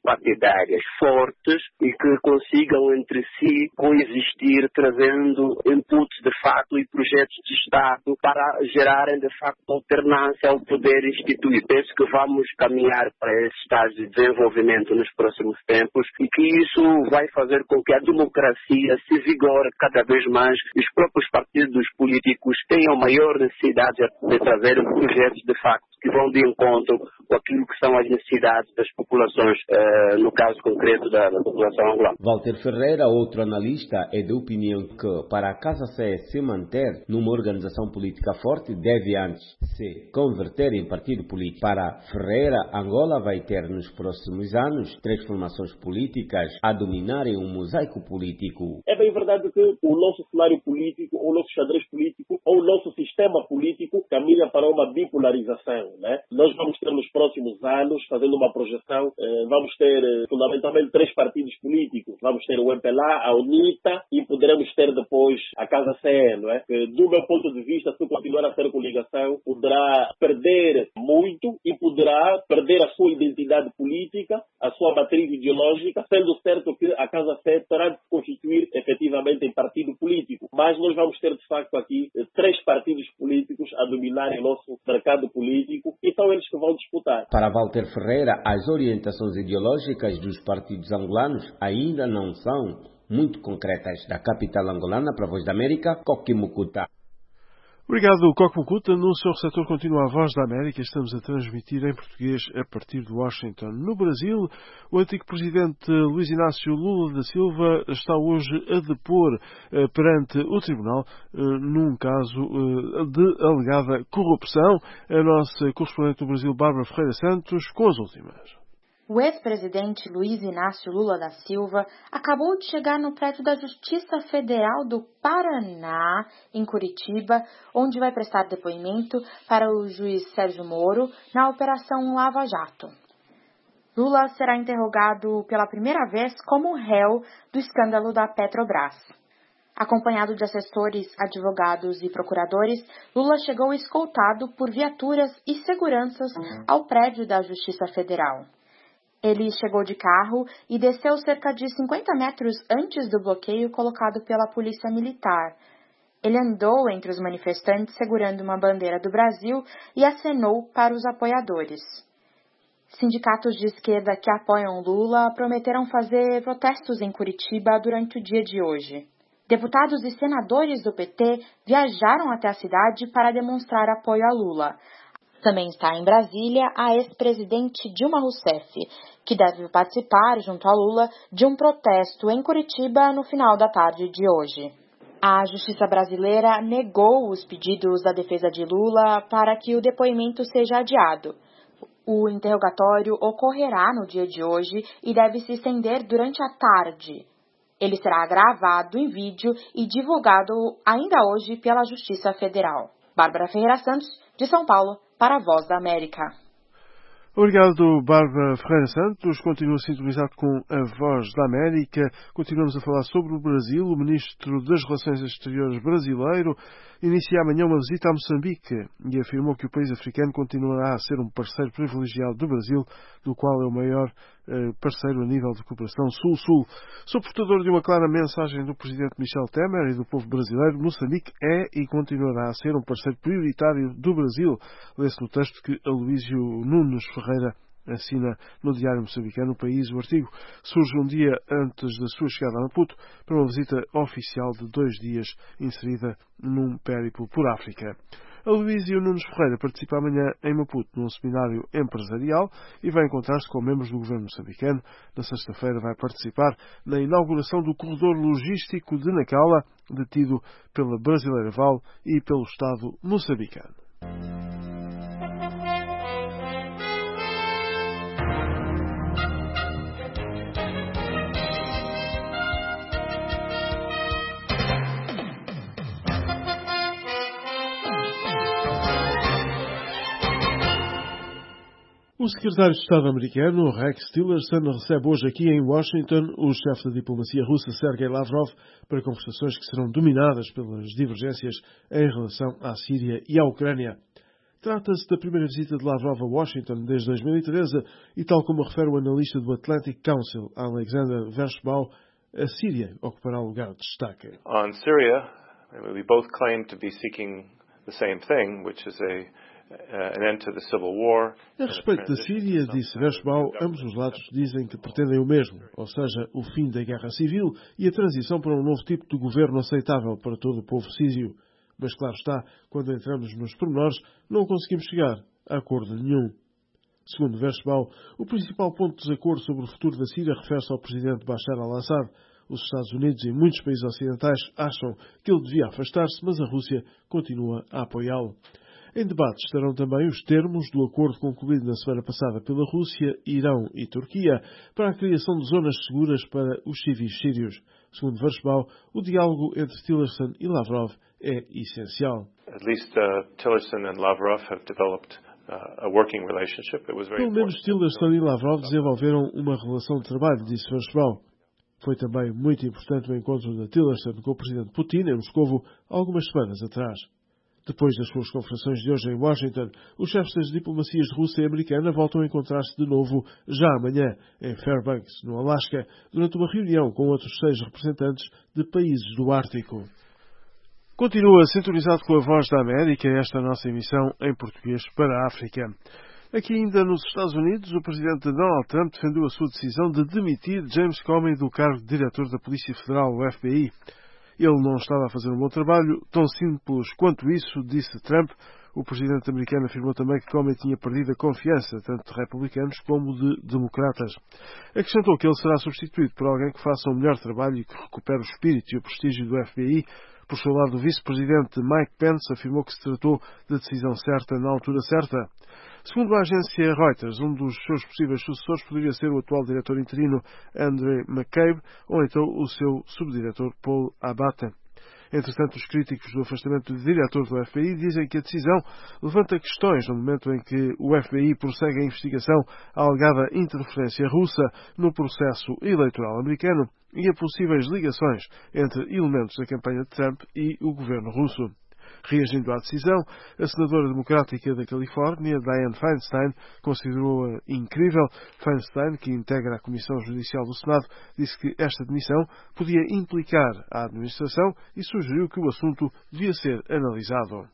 partidárias fortes e que consigam entre si coexistir, trazendo inputs de facto e projetos de Estado para gerarem de facto alternância ao poder instituído. Penso que vamos caminhar para esse estágio de desenvolvimento nos próximos tempos e que isso vai fazer com que a democracia se vigore cada vez mais e os próprios partidos políticos tenham maior necessidade de trazer projetos de facto que vão de encontro com aquilo que são as necessidades das populações, eh, no caso concreto da, da população angolana. Walter Ferreira, outro analista, é de opinião que para a Casa C E se manter numa organização política forte, deve antes se converter em partido político. Para Ferreira, Angola vai ter nos próximos anos transformações políticas a dominarem um mosaico político. É bem verdade que o nosso cenário político, o nosso xadrez político, ou o nosso sistema político caminha para uma bipolarização. Né? Nós vamos ter nos próximos anos, fazendo uma projeção, eh, vamos ter eh, fundamentalmente três partidos políticos. Vamos ter o M P L A, a UNITA e poderemos ter depois a Casa C E, não é? Que, do meu ponto de vista, se continuar a ser coligação, poderá perder muito e poderá perder a sua identidade política, a sua matriz ideológica, sendo certo que a Casa C E terá de se constituir efetivamente em partido político. Mas nós vamos ter, de facto, aqui eh, três partidos políticos a dominarem o nosso mercado político e são eles que vão disputar. Para Walter Ferreira, as orientações ideológicas dos partidos angolanos ainda não são muito concretas. Da capital angolana para a Voz da América, Coqui Mucuta. Obrigado, Coque Mucuta. No seu receptor continua a Voz da América. Estamos a transmitir em português a partir de Washington. No Brasil, o antigo presidente Luiz Inácio Lula da Silva está hoje a depor eh, perante o tribunal eh, num caso eh, de alegada corrupção. A nossa correspondente do Brasil, Bárbara Ferreira Santos, com as últimas. O ex-presidente Luiz Inácio Lula da Silva acabou de chegar no prédio da Justiça Federal do Paraná, em Curitiba, onde vai prestar depoimento para o juiz Sérgio Moro na Operação Lava Jato. Lula será interrogado pela primeira vez como réu do escândalo da Petrobras. Acompanhado de assessores, advogados e procuradores, Lula chegou escoltado por viaturas e seguranças ao prédio da Justiça Federal. Ele chegou de carro e desceu cerca de cinquenta metros antes do bloqueio colocado pela Polícia Militar. Ele andou entre os manifestantes segurando uma bandeira do Brasil e acenou para os apoiadores. Sindicatos de esquerda que apoiam Lula prometeram fazer protestos em Curitiba durante o dia de hoje. Deputados e senadores do P T viajaram até a cidade para demonstrar apoio a Lula. Também está em Brasília a ex-presidente Dilma Rousseff, que deve participar, junto a Lula, de um protesto em Curitiba no final da tarde de hoje. A Justiça brasileira negou os pedidos da defesa de Lula para que o depoimento seja adiado. O interrogatório ocorrerá no dia de hoje e deve se estender durante a tarde. Ele será gravado em vídeo e divulgado ainda hoje pela Justiça Federal. Bárbara Ferreira Santos, de São Paulo, para a Voz da América. Obrigado, Bárbara Ferreira Santos. Continua sintonizado com a Voz da América. Continuamos a falar sobre o Brasil. O Ministro das Relações Exteriores brasileiro inicia amanhã uma visita a Moçambique e afirmou que o país africano continuará a ser um parceiro privilegiado do Brasil, do qual é o maior eh, parceiro a nível de cooperação Sul-Sul. Sou portador de uma clara mensagem do Presidente Michel Temer e do povo brasileiro. Moçambique é e continuará a ser um parceiro prioritário do Brasil. Lê-se no texto que Aloísio Nunes Ferreira assina no Diário Moçambicano. O País, o artigo surge um dia antes da sua chegada a Maputo para uma visita oficial de dois dias inserida num périplo por África. Aloísio Nunes Ferreira participa amanhã em Maputo num seminário empresarial e vai encontrar-se com membros do governo moçambicano. Na sexta-feira vai participar na inauguração do corredor logístico de Nacala, detido pela Brasileira Val e pelo Estado moçambicano. O secretário de Estado americano, Rex Tillerson, recebe hoje aqui em Washington o chefe da diplomacia russa, Sergei Lavrov, para conversações que serão dominadas pelas divergências em relação à Síria e à Ucrânia. Trata-se da primeira visita de Lavrov a Washington desde dois mil e treze e, tal como refere o analista do Atlantic Council, Alexander Verschbau, a Síria ocupará um lugar de destaque. On Syria, we both claim to be seeking the same thing, which is a Uh, an end to the civil war. A respeito da Síria, disse Verschbau, ambos os lados dizem que pretendem o mesmo, ou seja, o fim da guerra civil e a transição para um novo tipo de governo aceitável para todo o povo sírio. Mas, claro está, quando entramos nos pormenores, não conseguimos chegar a acordo nenhum. Segundo Verschbau, o principal ponto de desacordo sobre o futuro da Síria refere-se ao presidente Bashar al-Assad. Os Estados Unidos e muitos países ocidentais acham que ele devia afastar-se, mas a Rússia continua a apoiá-lo. Em debate estarão também os termos do acordo concluído na semana passada pela Rússia, Irão e Turquia para a criação de zonas seguras para os civis sírios. Segundo Verschbau, o diálogo entre Tillerson e Lavrov é essencial. At least uh, Tillerson and Lavrov have developed uh, a working relationship. It was very Pelo menos Tillerson e Lavrov desenvolveram uma relação de trabalho, disse Verschbau. Foi também muito importante o encontro de Tillerson com o presidente Putin em Moscovo algumas semanas atrás. Depois das suas conversações de hoje em Washington, os chefes das diplomacias russa e americana voltam a encontrar-se de novo já amanhã, em Fairbanks, no Alasca, durante uma reunião com outros seis representantes de países do Ártico. Continua sintonizado com a Voz da América, esta nossa emissão em português para a África. Aqui ainda nos Estados Unidos, o presidente Donald Trump defendeu a sua decisão de demitir James Comey do cargo de diretor da Polícia Federal, o F B I. Ele não estava a fazer um bom trabalho, tão simples quanto isso, disse Trump. O presidente americano afirmou também que Comey tinha perdido a confiança, tanto de republicanos como de democratas. Acrescentou que ele será substituído por alguém que faça um melhor trabalho e que recupere o espírito e o prestígio do F B I. Por seu lado, o vice-presidente Mike Pence afirmou que se tratou da decisão certa na altura certa. Segundo a agência Reuters, um dos seus possíveis sucessores poderia ser o atual diretor interino Andrew McCabe ou então o seu subdiretor Paul Abate. Entretanto, os críticos do afastamento do diretor do F B I dizem que a decisão levanta questões no momento em que o F B I prossegue a investigação à alegada interferência russa no processo eleitoral americano e a possíveis ligações entre elementos da campanha de Trump e o governo russo. Reagindo à decisão, a senadora democrática da Califórnia, Dianne Feinstein, considerou-a incrível. Feinstein, que integra a Comissão Judicial do Senado, disse que esta demissão podia implicar a administração e sugeriu que o assunto devia ser analisado.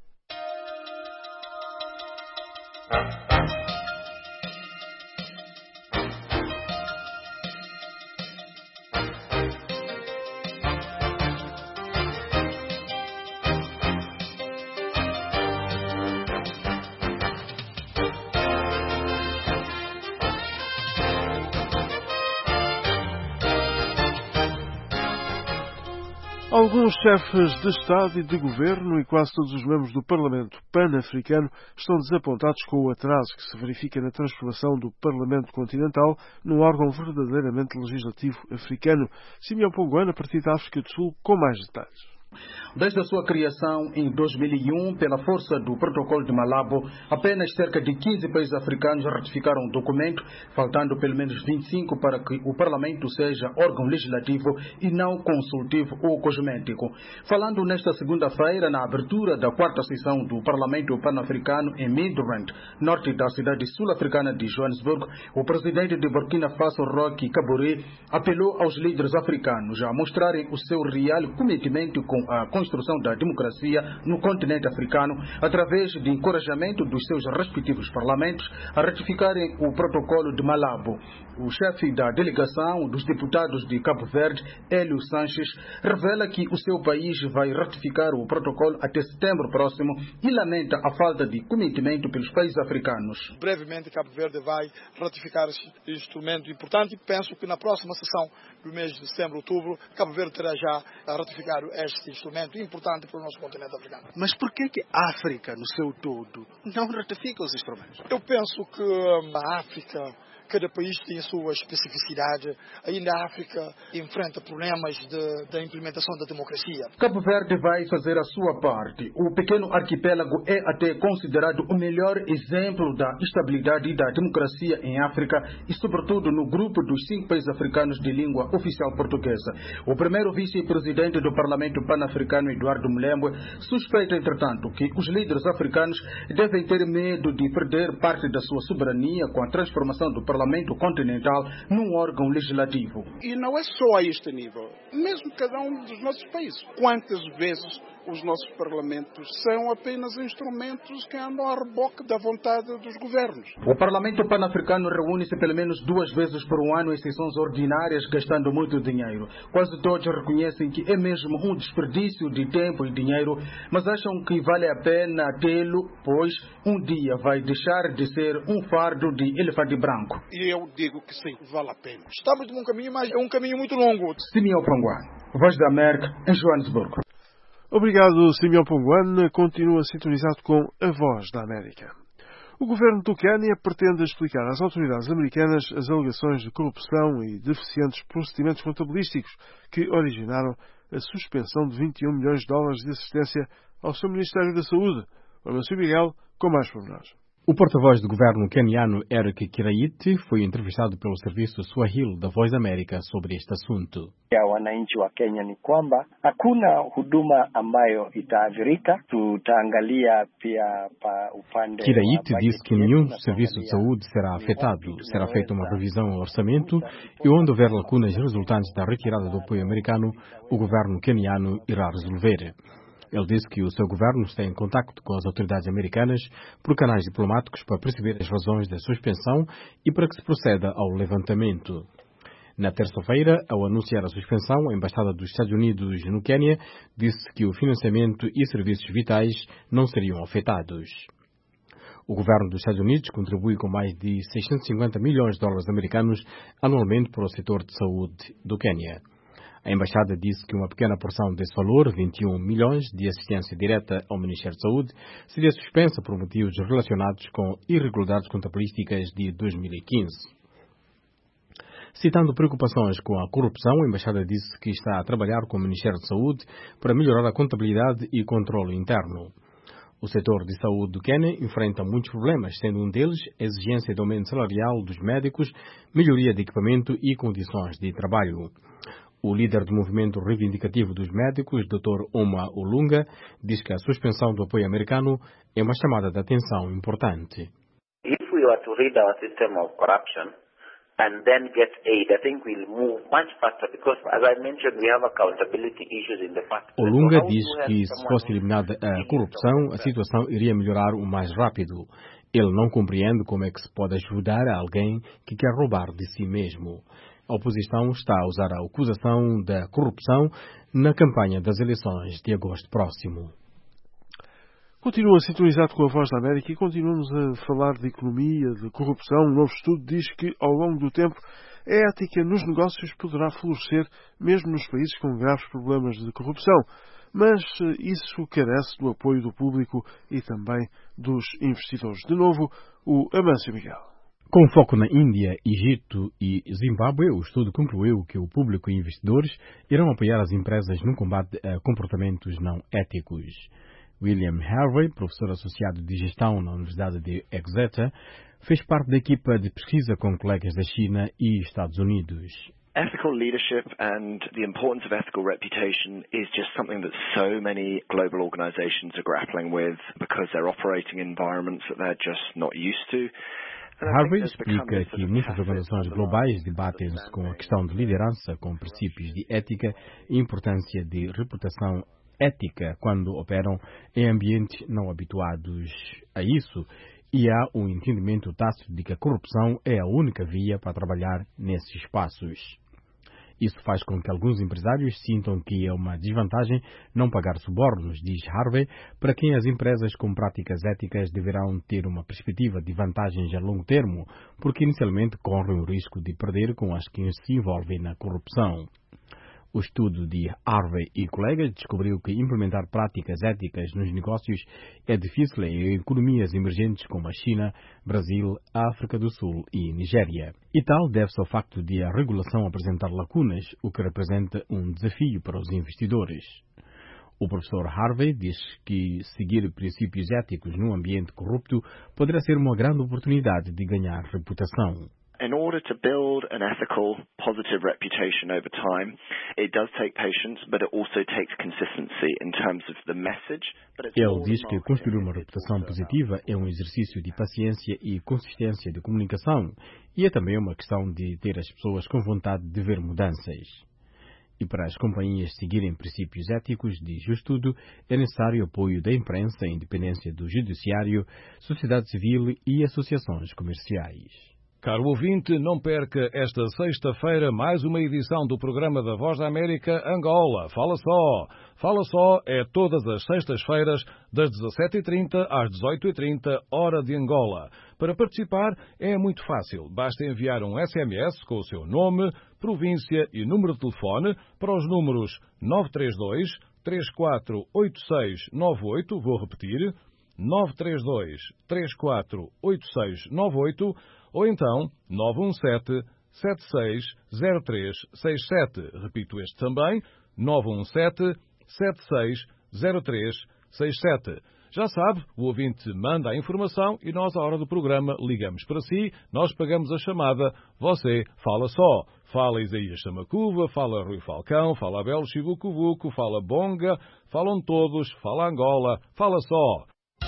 Alguns chefes de Estado e de Governo e quase todos os membros do Parlamento Pan-Africano estão desapontados com o atraso que se verifica na transformação do Parlamento Continental num órgão verdadeiramente legislativo africano. Simeão Pongoana, a partir da África do Sul, com mais detalhes. Desde a sua criação em dois mil e um, pela força do Protocolo de Malabo, apenas cerca de quinze países africanos ratificaram o documento, faltando pelo menos vinte e cinco para que o Parlamento seja órgão legislativo e não consultivo ou cosmético. Falando nesta segunda-feira, na abertura da quarta sessão do Parlamento Pan-Africano em Midrand, norte da cidade sul-africana de Joanesburgo, o presidente de Burkina Faso, Roch Kabore, apelou aos líderes africanos a mostrarem o seu real comprometimento com a construção da democracia no continente africano através de encorajamento dos seus respectivos parlamentos a ratificarem o protocolo de Malabo. O chefe da delegação dos deputados de Cabo Verde, Hélio Sanches, revela que o seu país vai ratificar o protocolo até setembro próximo e lamenta a falta de comprometimento pelos países africanos. Brevemente, Cabo Verde vai ratificar esse instrumento importante. Penso que na próxima sessão do mês de setembro, outubro, Cabo Verde terá já a ratificar este instrumento importante para o nosso continente africano. Mas por que que a África, no seu todo, não ratifica os instrumentos? Eu penso que a África cada país tem a sua especificidade. Ainda a África enfrenta problemas de, da implementação da democracia. Cabo Verde vai fazer a sua parte. O pequeno arquipélago é até considerado o melhor exemplo da estabilidade e da democracia em África e, sobretudo, no grupo dos cinco países africanos de língua oficial portuguesa. O primeiro vice-presidente do Parlamento Pan-Africano, Eduardo Mulembwe, suspeita, entretanto, que os líderes africanos devem ter medo de perder parte da sua soberania com a transformação do Parlamento Continental num órgão legislativo. E não é só a este nível, mesmo cada um dos nossos países. Quantas vezes os nossos parlamentos são apenas instrumentos que andam a reboque da vontade dos governos? O Parlamento Pan-Africano reúne-se pelo menos duas vezes por um ano em sessões ordinárias, gastando muito dinheiro. Quase todos reconhecem que é mesmo um desperdício de tempo e dinheiro, mas acham que vale a pena tê-lo, pois um dia vai deixar de ser um fardo de elefante branco. E eu digo que sim, vale a pena. Estamos num caminho, mas é um caminho muito longo. Simeão Ponguan, Voz da América, em Joanesburgo. Obrigado, Simeão Ponguan. Continua sintonizado com a Voz da América. O governo do Quênia pretende explicar às autoridades americanas as alegações de corrupção e deficientes procedimentos contabilísticos que originaram a suspensão de vinte e um milhões de dólares de assistência ao seu Ministério da Saúde. O Márcio Miguel, com mais pormenores. O porta-voz do governo queniano, Eric Kiraiti, foi entrevistado pelo serviço Swahili da Voz da América sobre este assunto. Ya wananchi wa Kenya ni kwamba hakuna huduma ambayo itaathirika. Tutaangalia pia pa upande. Kiraiti disse que nenhum serviço de saúde será afetado. Será feita uma revisão ao orçamento e onde houver lacunas resultantes da retirada do apoio americano, o governo queniano irá resolver. Ele disse que o seu governo está em contacto com as autoridades americanas por canais diplomáticos para perceber as razões da suspensão e para que se proceda ao levantamento. Na terça-feira, ao anunciar a suspensão, a Embaixada dos Estados Unidos no Quênia disse que o financiamento e serviços vitais não seriam afetados. O governo dos Estados Unidos contribui com mais de seiscentos e cinquenta milhões de dólares americanos anualmente para o setor de saúde do Quênia. A Embaixada disse que uma pequena porção desse valor, vinte e um milhões de assistência direta ao Ministério da Saúde, seria suspensa por motivos relacionados com irregularidades contabilísticas de dois mil e quinze. Citando preocupações com a corrupção, a Embaixada disse que está a trabalhar com o Ministério da Saúde para melhorar a contabilidade e controle interno. O setor de saúde do Quênia enfrenta muitos problemas, sendo um deles a exigência de aumento salarial dos médicos, melhoria de equipamento e condições de trabalho. O líder do movimento reivindicativo dos médicos, doutor Oma Olunga, diz que a suspensão do apoio americano é uma chamada de atenção importante. If we were to rid our system of corruption and then get aid, I think we'll move much faster because, as I mentioned, we have accountability issues in the first place. Olunga diz que se fosse eliminada a corrupção, a situação iria melhorar o mais rápido. Ele não compreende como é que se pode ajudar a alguém que quer roubar de si mesmo. A oposição está a usar a acusação da corrupção na campanha das eleições de agosto próximo. Continua sintonizado com a Voz da América e continuamos a falar de economia, de corrupção. Um novo estudo diz que, ao longo do tempo, a ética nos negócios poderá florescer mesmo nos países com graves problemas de corrupção. Mas isso carece do apoio do público e também dos investidores. De novo, o Amâncio Miguel. Com foco na Índia, Egito e Zimbábue, o estudo concluiu que o público e investidores irão apoiar as empresas no combate a comportamentos não éticos. William Harvey, professor associado de gestão na Universidade de Exeter, fez parte da equipa de pesquisa com colegas da China e Estados Unidos. Ethical leadership and the importance of ethical reputation is just something that so many global organizations are grappling with because they're operating in environments that they're just not used to. Harvey explica que muitas organizações globais debatem-se com a questão de liderança, com princípios de ética e importância de reputação ética quando operam em ambientes não habituados a isso, e há um entendimento tácito de que a corrupção é a única via para trabalhar nesses espaços. Isso faz com que alguns empresários sintam que é uma desvantagem não pagar subornos, diz Harvey, para quem as empresas com práticas éticas deverão ter uma perspectiva de vantagens a longo termo, porque inicialmente correm o risco de perder com as que se envolvem na corrupção. O estudo de Harvey e colegas descobriu que implementar práticas éticas nos negócios é difícil em economias emergentes como a China, Brasil, África do Sul e Nigéria. E tal deve-se ao facto de a regulação apresentar lacunas, o que representa um desafio para os investidores. O professor Harvey diz que seguir princípios éticos num ambiente corrupto poderá ser uma grande oportunidade de ganhar reputação. In order to build an ethical, positive reputation over time, it does take patience, but it also takes consistency in terms of the message. Ele diz que construir uma reputação positiva é um exercício de paciência e consistência de comunicação, e é também uma questão de ter as pessoas com vontade de ver mudanças. E para as companhias seguirem princípios éticos de justo, é necessário apoio da imprensa, independência do judiciário, sociedade civil e associações comerciais. Caro ouvinte, não perca esta sexta-feira mais uma edição do programa da Voz da América Angola. Fala só! Fala só é todas as sextas-feiras, das dezassete e trinta às dezoito e trinta, hora de Angola. Para participar é muito fácil. Basta enviar um S M S com o seu nome, província e número de telefone para os números nove três dois, três quatro oito seis nove oito, vou repetir, nove três dois, três quatro oito seis nove oito, ou então nove um sete, sete seis zero três seis sete. Repito este também, nove um sete, sete seis zero três seis sete. Já sabe, o ouvinte manda a informação e nós, à hora do programa, ligamos para si, nós pagamos a chamada, você fala só. Fala Isaías Samacuva, fala Rui Falcão, fala Abel Chivucuvuco, fala Bonga, falam todos, fala Angola, fala só.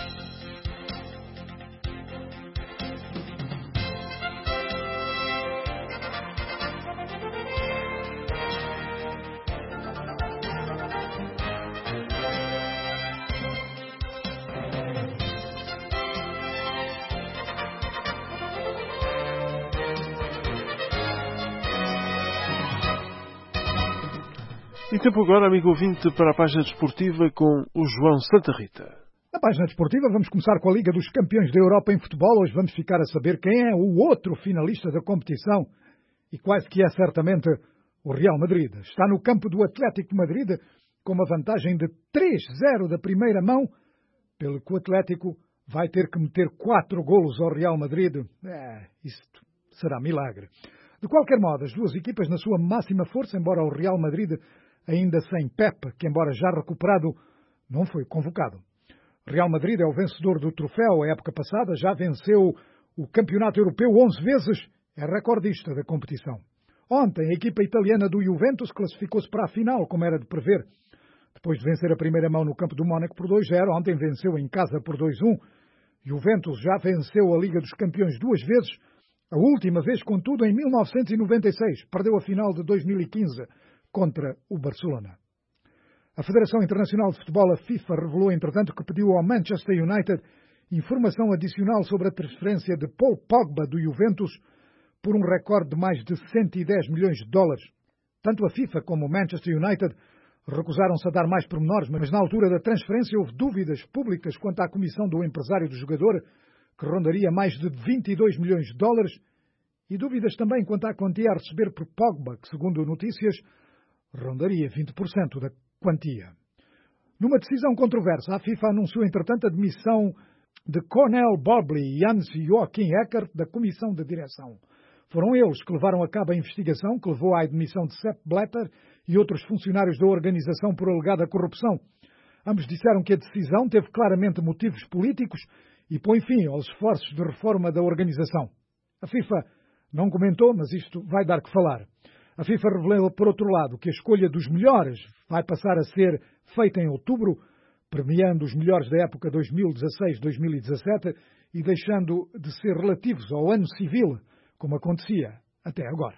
E tempo agora, amigo ouvinte, para a página desportiva com o João Santa Rita. Na página desportiva vamos começar com a Liga dos Campeões da Europa em futebol. Hoje vamos ficar a saber quem é o outro finalista da competição e quase que é certamente o Real Madrid. Está no campo do Atlético de Madrid com uma vantagem de três a zero da primeira mão, pelo que o Atlético vai ter que meter quatro golos ao Real Madrid. É, isto será milagre. De qualquer modo, as duas equipas na sua máxima força, embora o Real Madrid ainda sem Pep, que embora já recuperado, não foi convocado. Real Madrid é o vencedor do troféu a época passada, já venceu o campeonato europeu onze vezes, é recordista da competição. Ontem, a equipa italiana do Juventus classificou-se para a final, como era de prever. Depois de vencer a primeira mão no campo do Mónaco por dois a zero, ontem venceu em casa por dois a um. Juventus já venceu a Liga dos Campeões duas vezes, a última vez, contudo, em mil novecentos e noventa e seis. Perdeu a final de dois mil e quinze contra o Barcelona. A Federação Internacional de Futebol, a FIFA, revelou, entretanto, que pediu ao Manchester United informação adicional sobre a transferência de Paul Pogba do Juventus por um recorde de mais de cento e dez milhões de dólares. Tanto a FIFA como o Manchester United recusaram-se a dar mais pormenores, mas na altura da transferência houve dúvidas públicas quanto à comissão do empresário do jogador, que rondaria mais de vinte e dois milhões de dólares, e dúvidas também quanto à quantia a receber por Pogba, que, segundo notícias, rondaria vinte por cento da quantia. Numa decisão controversa, a FIFA anunciou, entretanto, a demissão de Cornel Bobley e Hans-Joachim Eckert da comissão de direção. Foram eles que levaram a cabo a investigação que levou à admissão de Sepp Blatter e outros funcionários da organização por alegada corrupção. Ambos disseram que a decisão teve claramente motivos políticos e põe fim aos esforços de reforma da organização. A FIFA não comentou, mas isto vai dar que falar. A FIFA revelou, por outro lado, que a escolha dos melhores vai passar a ser feita em outubro, premiando os melhores da época dois mil e dezasseis dois mil e dezassete e deixando de ser relativos ao ano civil, como acontecia até agora.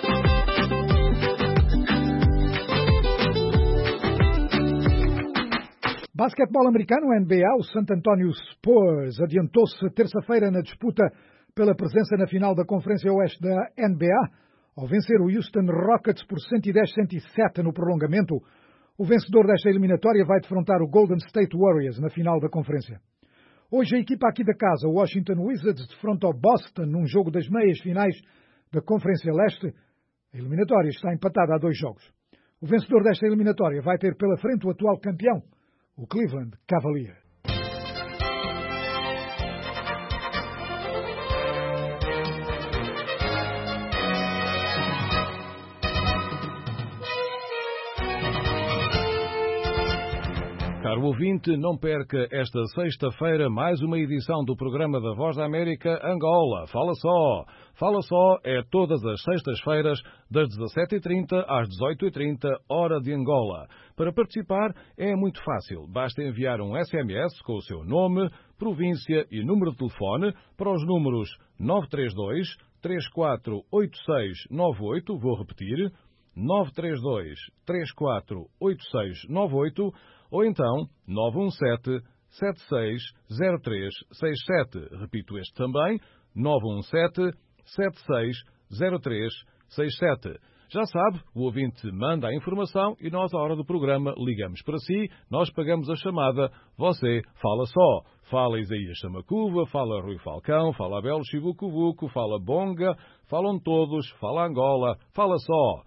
Basquetebol americano, N B A, o San Antonio Spurs adiantou-se terça-feira na disputa pela presença na final da Conferência Oeste da N B A, ao vencer o Houston Rockets por cento e dez a cento e sete no prolongamento. O vencedor desta eliminatória vai defrontar o Golden State Warriors na final da conferência. Hoje a equipa aqui da casa, o Washington Wizards, defronta o Boston num jogo das meias finais da Conferência Leste. A eliminatória está empatada a dois jogos. O vencedor desta eliminatória vai ter pela frente o atual campeão, o Cleveland Cavaliers. Caro ouvinte, não perca esta sexta-feira mais uma edição do programa da Voz da América Angola. Fala só! Fala só é todas as sextas-feiras, das dezassete e trinta às dezoito e trinta, hora de Angola. Para participar é muito fácil. Basta enviar um S M S com o seu nome, província e número de telefone para os números nove três dois, três quatro oito seis nove oito, vou repetir, nove três dois, três quatro oito seis nove oito, ou então nove um sete, sete seis zero três seis sete. Repito este também, nove um sete, sete seis zero três seis sete. Já sabe, o ouvinte manda a informação e nós, à hora do programa, ligamos para si, nós pagamos a chamada, você fala só. Fala Isaías Samacuva, fala Rui Falcão, fala Abel Chivucuvuco, fala Bonga, falam todos, fala Angola, fala só.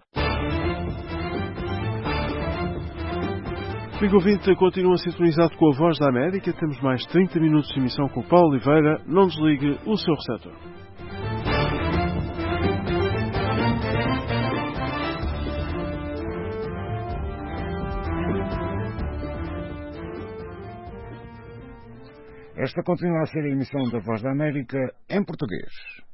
Amigo ouvinte, continua sintonizado com a Voz da América. Temos mais trinta minutos de emissão com o Paulo Oliveira. Não desligue o seu receptor. Esta continua a ser a emissão da Voz da América em português.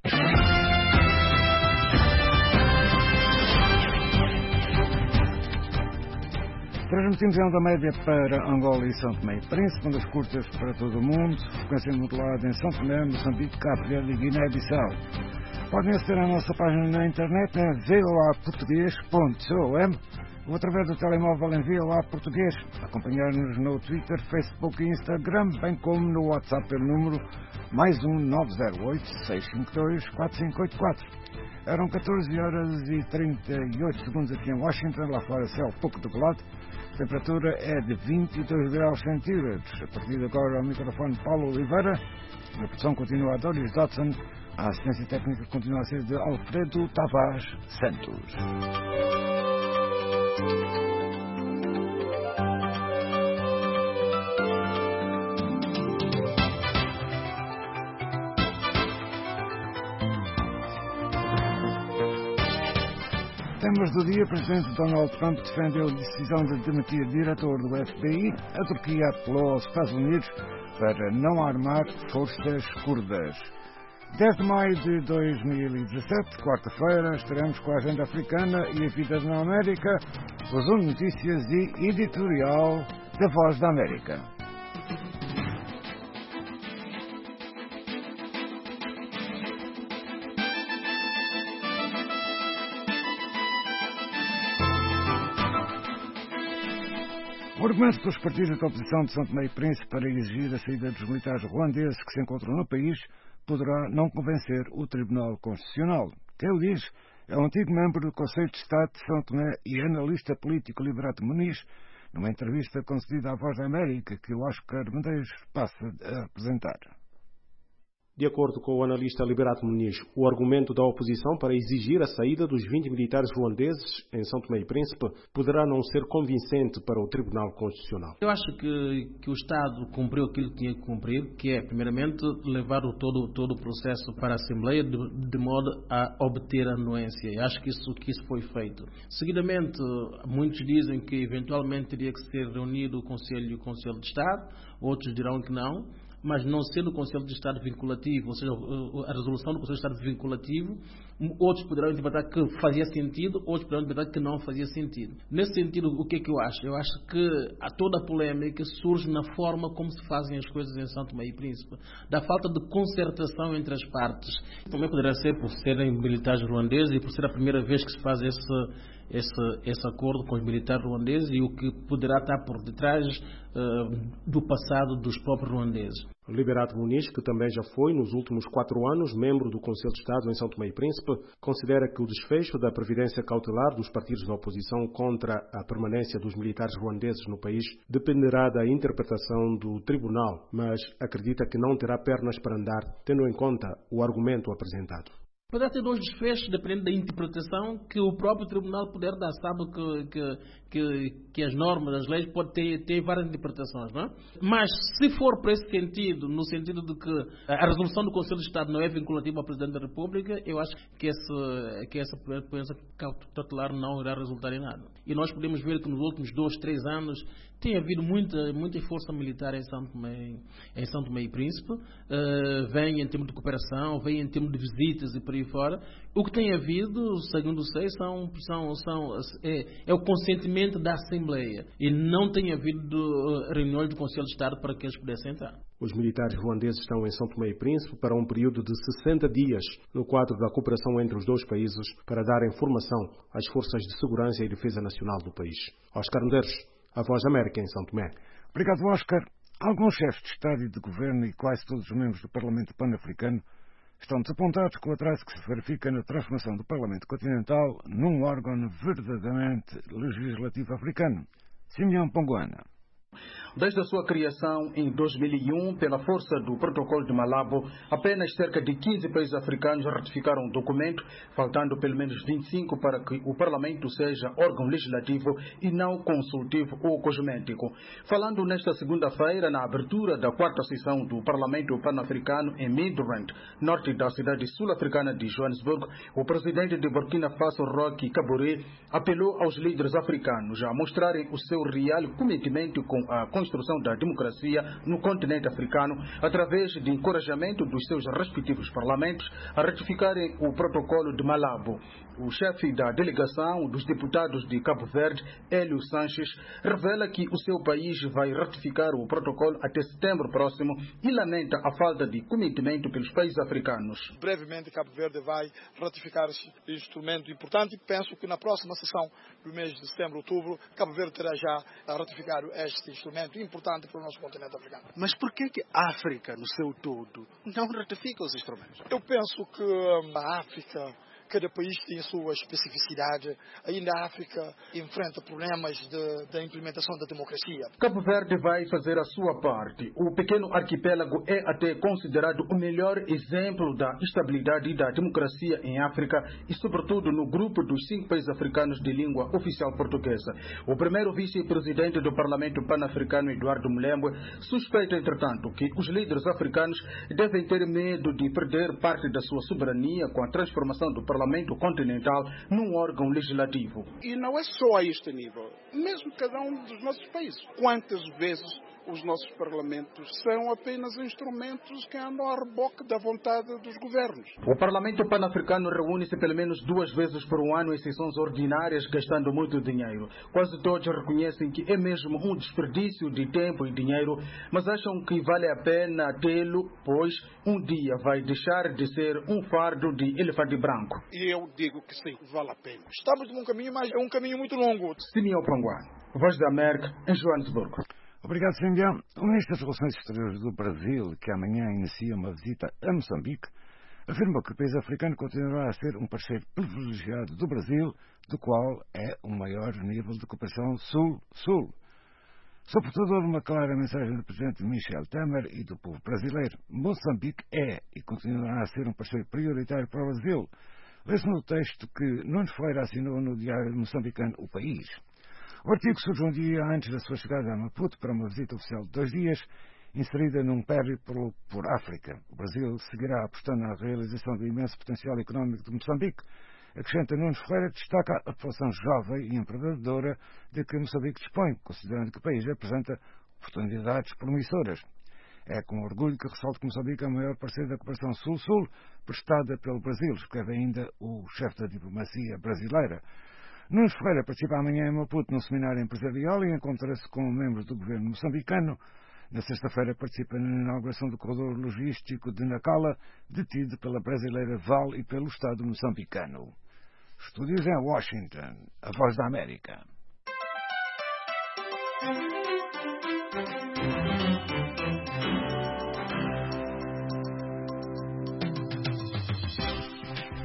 Transmitimos em onda média para Angola e São Tomé e Príncipe, ondas curtas para todo o mundo, frequência modulada em São Tomé, Moçambique, Cabo Verde e Guiné-Bissau. Podem aceder à nossa página na internet em v o a português ponto com ou através do telemóvel em V O A Português. Acompanhar-nos no Twitter, Facebook e Instagram, bem como no WhatsApp pelo número mais um nove zero oito, seis cinco dois, quatro cinco oito quatro. Eram catorze horas e trinta e oito segundos aqui em Washington, lá fora céu pouco nublado. A temperatura é de vinte e dois graus centígrados. A partir de agora, ao microfone Paulo Oliveira. A produção continua a Doris Dodson. A assistência técnica continua a ser de Alfredo Tavares Santos. Temas do dia: Presidente Donald Trump defendeu a decisão de demitir o diretor do F B I. A Turquia apelou aos Estados Unidos para não armar forças curdas. dez de maio de dois mil e dezassete, quarta-feira, estaremos com a agenda africana e a vida na América, resumo de notícias e editorial da Voz da América. O argumento dos partidos da oposição de São Tomé e Príncipe para exigir a saída dos militares ruandeses que se encontram no país poderá não convencer o Tribunal Constitucional. Quem o diz é um antigo membro do Conselho de Estado de São Tomé e analista político Liberato Muniz, numa entrevista concedida à Voz da América que o Oscar Medeiros passa a apresentar. De acordo com o analista Liberato Muniz, o argumento da oposição para exigir a saída dos vinte militares ruandeses em São Tomé e Príncipe poderá não ser convincente para o Tribunal Constitucional. Eu acho que, que o Estado cumpriu aquilo que tinha que cumprir, que é, primeiramente, levar o todo, todo o processo para a Assembleia de, de modo a obter a anuência. Eu acho que isso, que isso foi feito. Seguidamente, muitos dizem que eventualmente teria que ser reunido o Conselho, o Conselho de Estado, outros dirão que não. Mas não sendo o Conselho de Estado vinculativo, ou seja, a resolução do Conselho de Estado vinculativo, outros poderão interpretar que fazia sentido, outros poderão interpretar que não fazia sentido. Nesse sentido, o que é que eu acho? Eu acho que a toda a polêmica surge na forma como se fazem as coisas em São Tomé e Príncipe, da falta de concertação entre as partes. Também poderá ser por serem militares ruandeses e por ser a primeira vez que se faz esse Esse, esse acordo com os militares ruandeses e o que poderá estar por detrás uh, do passado dos próprios ruandeses. Liberato Muniz, que também já foi, nos últimos quatro anos, membro do Conselho de Estado em São Tomé e Príncipe, considera que o desfecho da previdência cautelar dos partidos da oposição contra a permanência dos militares ruandeses no país dependerá da interpretação do Tribunal, mas acredita que não terá pernas para andar, tendo em conta o argumento apresentado. Poderá ter dois desfechos, dependendo da interpretação que o próprio Tribunal poder dar. Sabe que, que, que, que as normas, as leis, podem ter, ter várias interpretações, não é? Mas, se for para esse sentido, no sentido de que a resolução do Conselho de Estado não é vinculativa ao Presidente da República, eu acho que, esse, que essa presença cautelar não irá resultar em nada. E nós podemos ver que nos últimos dois, três anos tem havido muita, muita força militar em São Tomé, em São Tomé e Príncipe, uh, vem em termos de cooperação, vem em termos de visitas e por aí fora. O que tem havido, segundo sei, são, são, são, é, é o consentimento da Assembleia e não tem havido uh, reuniões do Conselho de Estado para que eles pudessem entrar. Os militares ruandeses estão em São Tomé e Príncipe para um período de sessenta dias no quadro da cooperação entre os dois países para darem formação às forças de segurança e defesa nacional do país. Oscar Medeiros, a Voz da América em São Tomé. Obrigado, Oscar. Alguns chefes de Estado e de Governo e quase todos os membros do Parlamento Pan-Africano estão desapontados com o atraso que se verifica na transformação do Parlamento Continental num órgão verdadeiramente legislativo africano. Simeão Pongoana. Desde a sua criação em dois mil e um, pela força do Protocolo de Malabo, apenas cerca de quinze países africanos ratificaram o documento, faltando pelo menos vinte e cinco para que o Parlamento seja órgão legislativo e não consultivo ou cosmético. Falando nesta segunda-feira, na abertura da quarta sessão do Parlamento Pan-Africano em Midrand, norte da cidade sul-africana de Joanesburgo, o presidente de Burkina Faso, Roch Kabore, apelou aos líderes africanos a mostrarem o seu real comprometimento com a construção da democracia no continente africano através de encorajamento dos seus respectivos parlamentos a ratificarem o protocolo de Malabo. O chefe da delegação dos deputados de Cabo Verde, Hélio Sanches, revela que o seu país vai ratificar o protocolo até setembro próximo e lamenta a falta de comprometimento pelos países africanos. Brevemente, Cabo Verde vai ratificar este instrumento importante e penso que na próxima sessão do mês de setembro, outubro, Cabo Verde terá já a ratificar este instrumento importante para o nosso continente africano. Mas por que que a África, no seu todo, não ratifica os instrumentos? Eu penso que a África, cada país tem a sua especificidade. Ainda a África enfrenta problemas de, da implementação da democracia. Cabo Verde vai fazer a sua parte. O pequeno arquipélago é até considerado o melhor exemplo da estabilidade e da democracia em África e, sobretudo, no grupo dos cinco países africanos de língua oficial portuguesa. O primeiro vice-presidente do Parlamento Pan-Africano, Eduardo Mulembwe, suspeita, entretanto, que os líderes africanos devem ter medo de perder parte da sua soberania com a transformação do Parlamento Parlamento Continental num órgão legislativo. E não é só a este nível, mesmo cada um dos nossos países. Quantas vezes os nossos parlamentos são apenas instrumentos que andam a reboque da vontade dos governos? O Parlamento Pan-Africano reúne-se pelo menos duas vezes por um ano em sessões ordinárias, gastando muito dinheiro. Quase todos reconhecem que é mesmo um desperdício de tempo e dinheiro, mas acham que vale a pena tê-lo, pois um dia vai deixar de ser um fardo de elefante branco. E eu digo que sim, vale a pena. Estamos num caminho, mas é um caminho muito longo. Simeão Pongoana, Voz da América, em Joanesburgo. Obrigado, Simeão. O Ministro das Relações Exteriores do Brasil, que amanhã inicia uma visita a Moçambique, afirma que o país africano continuará a ser um parceiro privilegiado do Brasil, do qual é o maior nível de cooperação sul-sul. Sob portador de uma clara mensagem do Presidente Michel Temer e do povo brasileiro, Moçambique é e continuará a ser um parceiro prioritário para o Brasil. Lê-se no texto que Nunes Freire assinou no diário moçambicano O País. O artigo surge um dia antes da sua chegada a Maputo para uma visita oficial de dois dias, inserida num périplo por África. O Brasil seguirá apostando na realização do imenso potencial económico de Moçambique. Acrescenta Nunes Ferreira, destaca a população jovem e empreendedora de que Moçambique dispõe, considerando que o país apresenta oportunidades promissoras. É com orgulho que ressalto que Moçambique é o maior parceiro da cooperação Sul-Sul, prestada pelo Brasil, escreve ainda o chefe da diplomacia brasileira. Nunes Ferreira participa amanhã em Maputo num seminário empresarial e encontra-se com membros do governo moçambicano. Na sexta-feira participa na inauguração do corredor logístico de Nacala, detido pela brasileira Vale e pelo Estado moçambicano. Estúdios em Washington, a Voz da América.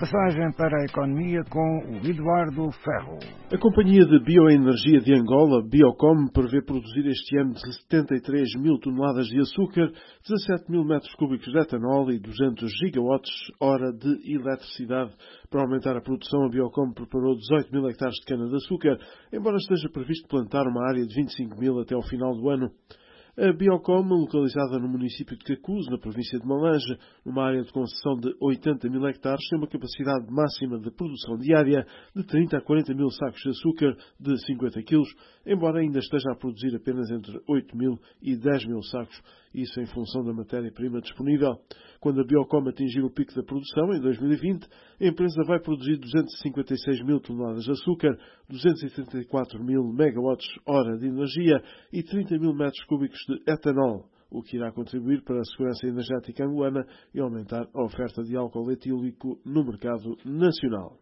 Passagem para a economia com o Eduardo Ferro. A Companhia de Bioenergia de Angola, Biocom, prevê produzir este ano setenta e três mil toneladas de açúcar, dezassete mil metros cúbicos de etanol e duzentos gigawatts-hora de eletricidade. Para aumentar a produção, a Biocom preparou dezoito mil hectares de cana-de-açúcar, embora esteja previsto plantar uma área de vinte e cinco mil até ao final do ano. A Biocom, localizada no município de Cacuz, na província de Malange, numa área de concessão de oitenta mil hectares, tem uma capacidade máxima de produção diária de trinta a quarenta mil sacos de açúcar de cinquenta quilos, embora ainda esteja a produzir apenas entre oito mil e dez mil sacos, isso em função da matéria-prima disponível. Quando a Biocom atingir o pico da produção, em dois mil e vinte, a empresa vai produzir duzentos e cinquenta e seis mil toneladas de açúcar, duzentos e setenta e quatro mil megawatts-hora de energia e trinta mil metros cúbicos de etanol, o que irá contribuir para a segurança energética angolana e aumentar a oferta de álcool etílico no mercado nacional.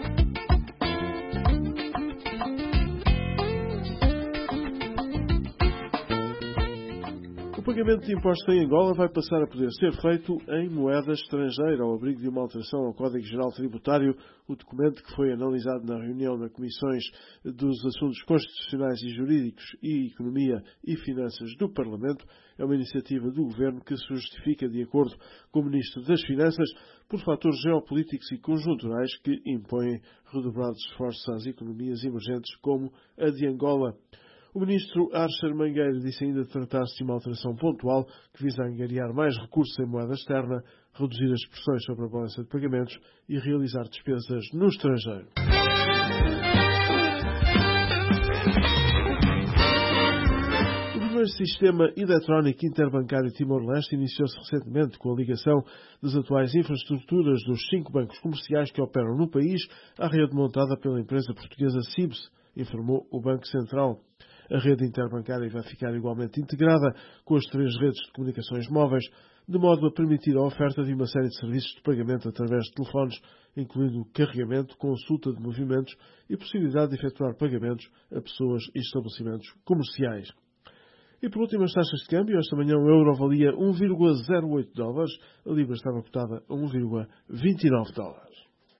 O pagamento de impostos em Angola vai passar a poder ser feito em moeda estrangeira, ao abrigo de uma alteração ao Código Geral Tributário. O documento, que foi analisado na reunião das Comissões dos Assuntos Constitucionais e Jurídicos e Economia e Finanças do Parlamento, é uma iniciativa do Governo que se justifica, de acordo com o Ministro das Finanças, por fatores geopolíticos e conjunturais que impõem redobrados esforços às economias emergentes como a de Angola. O ministro Archer Mangueira disse ainda tratar-se de uma alteração pontual que visa angariar mais recursos em moeda externa, reduzir as pressões sobre a balança de pagamentos e realizar despesas no estrangeiro. O primeiro sistema eletrónico interbancário Timor-Leste iniciou-se recentemente com a ligação das atuais infraestruturas dos cinco bancos comerciais que operam no país à rede montada pela empresa portuguesa Cibs, informou o Banco Central. A rede interbancária vai ficar igualmente integrada com as três redes de comunicações móveis, de modo a permitir a oferta de uma série de serviços de pagamento através de telefones, incluindo carregamento, consulta de movimentos e possibilidade de efetuar pagamentos a pessoas e estabelecimentos comerciais. E por último, as taxas de câmbio. Esta manhã o euro valia um vírgula zero oito dólares, a libra estava cotada a um vírgula vinte e nove dólares.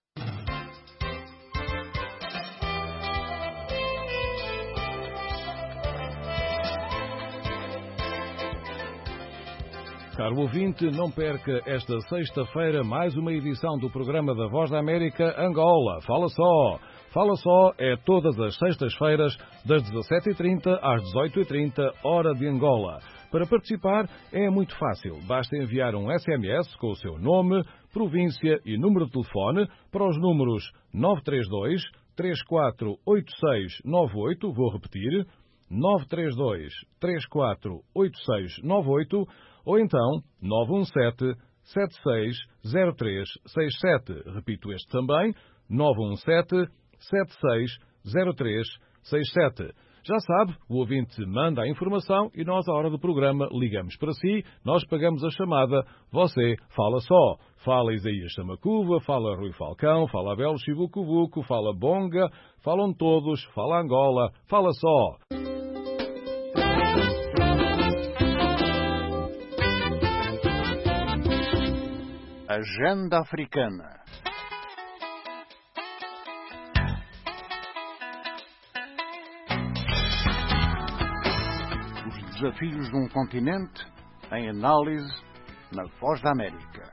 Caro ouvinte, não perca esta sexta-feira mais uma edição do programa da Voz da América Angola. Fala só! Fala só é todas as sextas-feiras, das dezassete e trinta às dezoito e trinta, hora de Angola. Para participar é muito fácil. Basta enviar um S M S com o seu nome, província e número de telefone para os números nove três dois, três quatro oito seis nove oito, vou repetir, nove três dois, três quatro oito seis nove oito, ou então nove um sete, sete seis zero três seis sete. Repito este também, nove um sete, sete seis zero três seis sete. Já sabe, o ouvinte manda a informação e nós, à hora do programa, ligamos para si, nós pagamos a chamada, você fala só. Fala Isaías Samacuva, fala Rui Falcão, fala Abel Chivucuvuco, fala Bonga, falam todos, fala Angola, fala só. Agenda Africana. Os desafios de um continente em análise na Voz da América.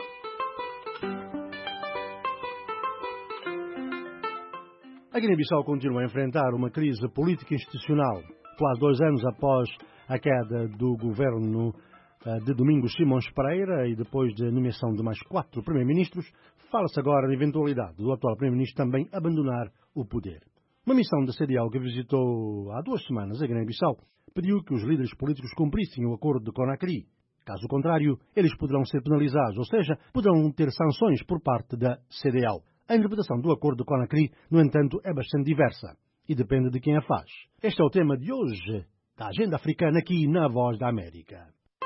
A Guiné-Bissau continua a enfrentar uma crise política institucional. Quase dois anos após a queda do governo de Domingos Simões Pereira e depois da nomeação de mais quatro primeiros-ministros, fala-se agora na eventualidade do atual primeiro-ministro também abandonar o poder. Uma missão da C D A O que visitou há duas semanas a Guiné-Bissau pediu que os líderes políticos cumprissem o acordo de Conakry. Caso contrário, eles poderão ser penalizados, ou seja, poderão ter sanções por parte da C D A O. A interpretação do acordo de Conakry, no entanto, é bastante diversa e depende de quem a faz. Este é o tema de hoje da Agenda Africana aqui na Voz da América.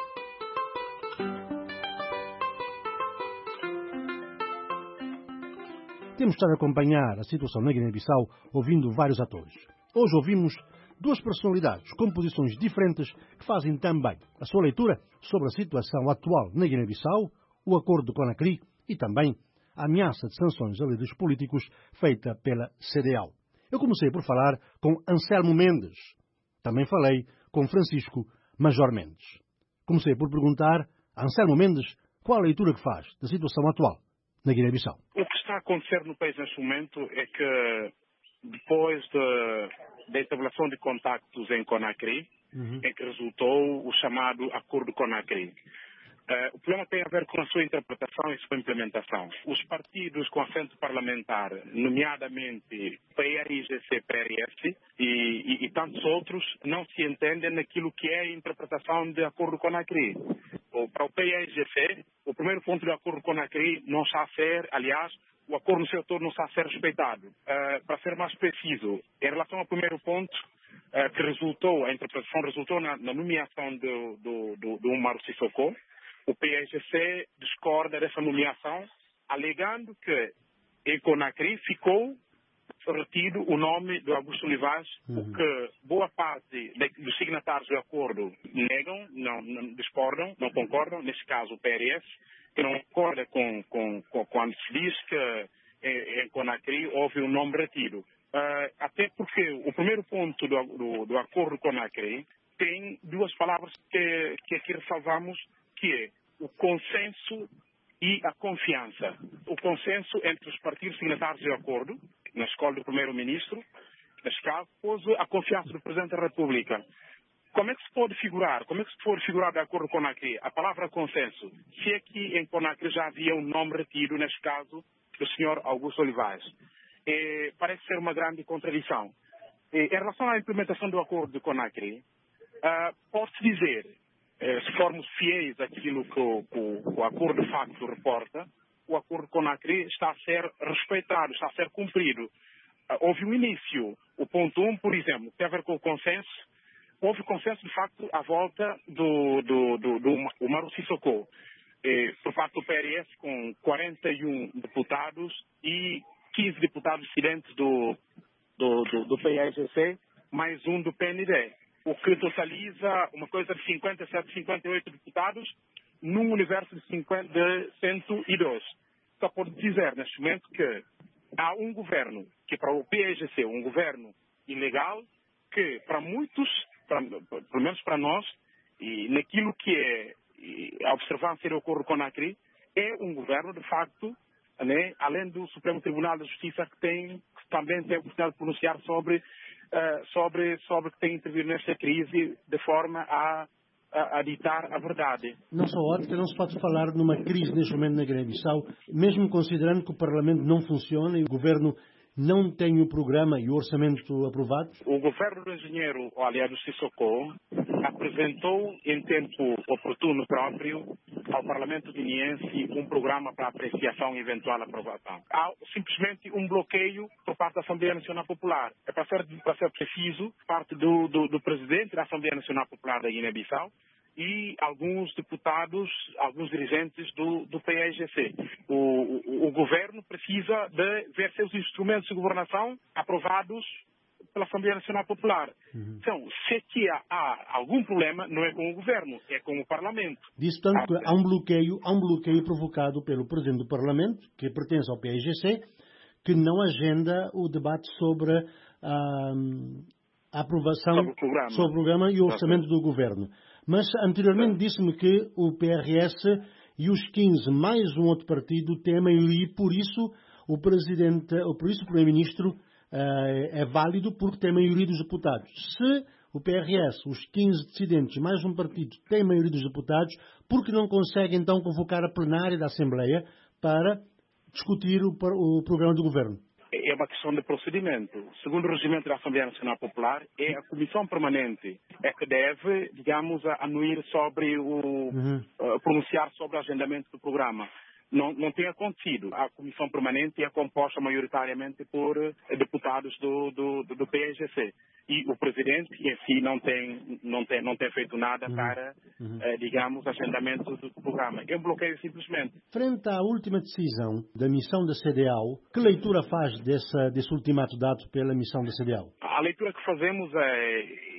Temos estado a acompanhar a situação na Guiné-Bissau ouvindo vários atores. Hoje ouvimos duas personalidades com posições diferentes que fazem também a sua leitura sobre a situação atual na Guiné-Bissau, o acordo de Conakry e também a ameaça de sanções a líderes políticos feita pela C D A O. Eu comecei por falar com Anselmo Mendes. Também falei com Francisco Major Mendes. Comecei por perguntar a Anselmo Mendes qual a leitura que faz da situação atual na Guiné-Bissau. O que está a acontecer no país neste momento é que, depois de, da estabeleção de contactos em Conakry, uhum. é que resultou o chamado Acordo Conakry. Uh, o problema tem a ver com a sua interpretação e sua implementação. Os partidos com assento parlamentar, nomeadamente P R I G C, P R S e, e, e tantos outros, não se entendem naquilo que é a interpretação do Acordo Conakry. Para o P R I G C, o primeiro ponto do Acordo Conakry não está a ser, aliás, o acordo no seu todo não está a ser respeitado. Uh, para ser mais preciso, em relação ao primeiro ponto, uh, que resultou, a interpretação resultou na, na nomeação do, do, do, do Umaru Sissoko, o P R G C discorda dessa nomeação, alegando que em Conakry ficou retido o nome do Augusto Olivais, uhum. o que boa parte dos signatários do acordo negam, não, não discordam, não concordam, neste caso o P R S, que não concorda com, com, com quando se diz que em, em Conakry houve um nome retido. Uh, até porque o primeiro ponto do, do, do acordo Conakry tem duas palavras que, que aqui ressalvamos, que é o consenso e a confiança. O consenso entre os partidos signatários do acordo, na escola do primeiro-ministro, neste caso, pôs a confiança do Presidente da República. Como é que se pode figurar? Como é que se pode figurar de acordo com Conakry a palavra consenso? Se aqui em Conakry já havia um nome retido, neste caso, do senhor Augusto Olivais. É, parece ser uma grande contradição. É, em relação à implementação do acordo de Conakry, uh, pode-se dizer, se formos fiéis àquilo que o, que o acordo de facto reporta, o acordo com a Conakry está a ser respeitado, está a ser cumprido. Houve um início, o ponto um, por exemplo, tem a ver com o consenso. Houve consenso, de facto, à volta do, do, do, do Umaru Sissoko, eh, por parte do P R S, com quarenta e um deputados e quinze deputados dissidentes do, do, do, do P R G C, mais um do P N D. O que totaliza uma coisa de cinquenta e sete, cinquenta e oito deputados num universo de, cinquenta, de cento e dois. Só pode dizer, neste momento, que há um governo, que para o P R G C é um governo ilegal, que para muitos, para, pelo menos para nós, e naquilo que é a observância do acordo com a Conakry, é um governo, de facto, né, além do Supremo Tribunal de Justiça, que, tem, que também tem a oportunidade de pronunciar sobre Uh, sobre, sobre que tem intervido nesta crise de forma a, a, a ditar a verdade. Não só ótica, não se pode falar numa crise neste momento na Guiné-Bissau, mesmo considerando que o Parlamento não funciona e o Governo não tem o programa e o orçamento aprovados? O governo do engenheiro, aliás, do Sissoko, apresentou em tempo oportuno próprio ao Parlamento guineense um programa para apreciação e eventual aprovação. Há simplesmente um bloqueio por parte da Assembleia Nacional Popular. É para ser, para ser preciso, parte do, do, do presidente da Assembleia Nacional Popular da Guiné-Bissau e alguns deputados, alguns dirigentes do, do P R G C. O, o, o governo precisa de ver seus instrumentos de governação aprovados pela Assembleia Nacional Popular. Uhum. Então, se aqui há, há algum problema, não é com o governo, é com o Parlamento. Diz tanto que há um bloqueio, há um bloqueio provocado pelo Presidente do Parlamento, que pertence ao P R G C, que não agenda o debate sobre a, a aprovação sobre o programa, sobre o programa e o orçamento do governo. Mas anteriormente disse-me que o P R S e os quinze mais um outro partido têm a maioria e por isso o Presidente, ou por isso o Primeiro-Ministro uh, é válido porque tem a maioria dos deputados. Se o P R S, os quinze dissidentes mais um partido têm a maioria dos deputados, por que não consegue então convocar a plenária da Assembleia para discutir o, o programa do governo? É uma questão de procedimento. Segundo o regimento da Assembleia Nacional Popular, é a Comissão Permanente é que deve, digamos, anuir sobre o... Uhum. Uh, pronunciar sobre o agendamento do programa. Não, não tem acontecido. A Comissão Permanente é composta maioritariamente por uh, deputados do, do, do P R G C. E o Presidente em si não tem, não tem, não tem feito nada uhum. para, uhum. Uh, digamos, agendamento do, do programa. É um bloqueio simplesmente. Frente à última decisão da missão da C D A O, que leitura faz dessa, desse ultimato dado pela missão da C D A O? A leitura que fazemos é,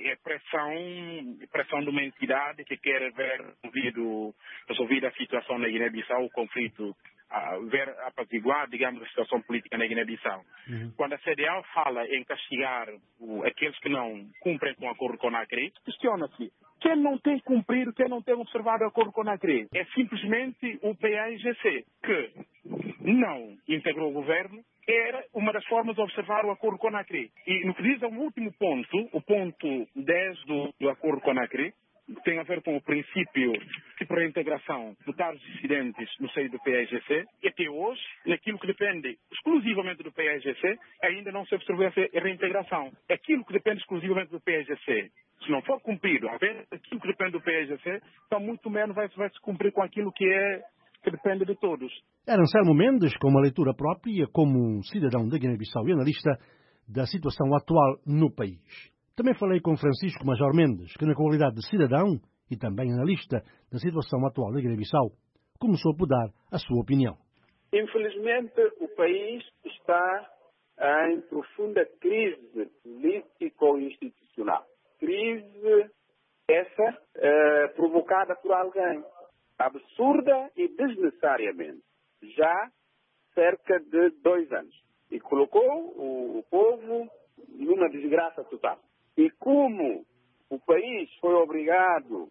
é pressão, pressão de uma entidade que quer ver resolvido, resolvida a situação na Guiné-Bissau, o conflito, a ver apaziguar, digamos, a situação política na Guiné-Bissau. Uhum. Quando a C D A O fala em castigar o, aqueles que não cumprem com o acordo com a Conakry, questiona-se quem não tem cumprido, quem não tem observado o acordo com a Conakry. É simplesmente o P A I G C, que não integrou o governo. Era uma das formas de observar o acordo com a Conakry. E no que diz ao último ponto, o ponto dez do, do acordo com a Conakry, que tem a ver com o princípio de reintegração de tais dissidentes no seio do P A I G C, e até hoje, naquilo que depende exclusivamente do P A I G C, ainda não se observou essa reintegração. Aquilo que depende exclusivamente do P A I G C, se não for cumprido, aquilo que depende do P A I G C, então muito menos vai, vai se cumprir com aquilo que é que depende de todos. Era Anselmo Mendes, com uma leitura própria, como um cidadão da Guiné-Bissau e analista da situação atual no país. Também falei com Francisco Major Mendes, que na qualidade de cidadão e também analista da situação atual da Guiné-Bissau, começou por dar a sua opinião. Infelizmente, o país está em profunda crise político-institucional. Crise essa eh, provocada por alguém, absurda e desnecessariamente, já cerca de dois anos. E colocou o, o povo numa desgraça total. E como o país foi obrigado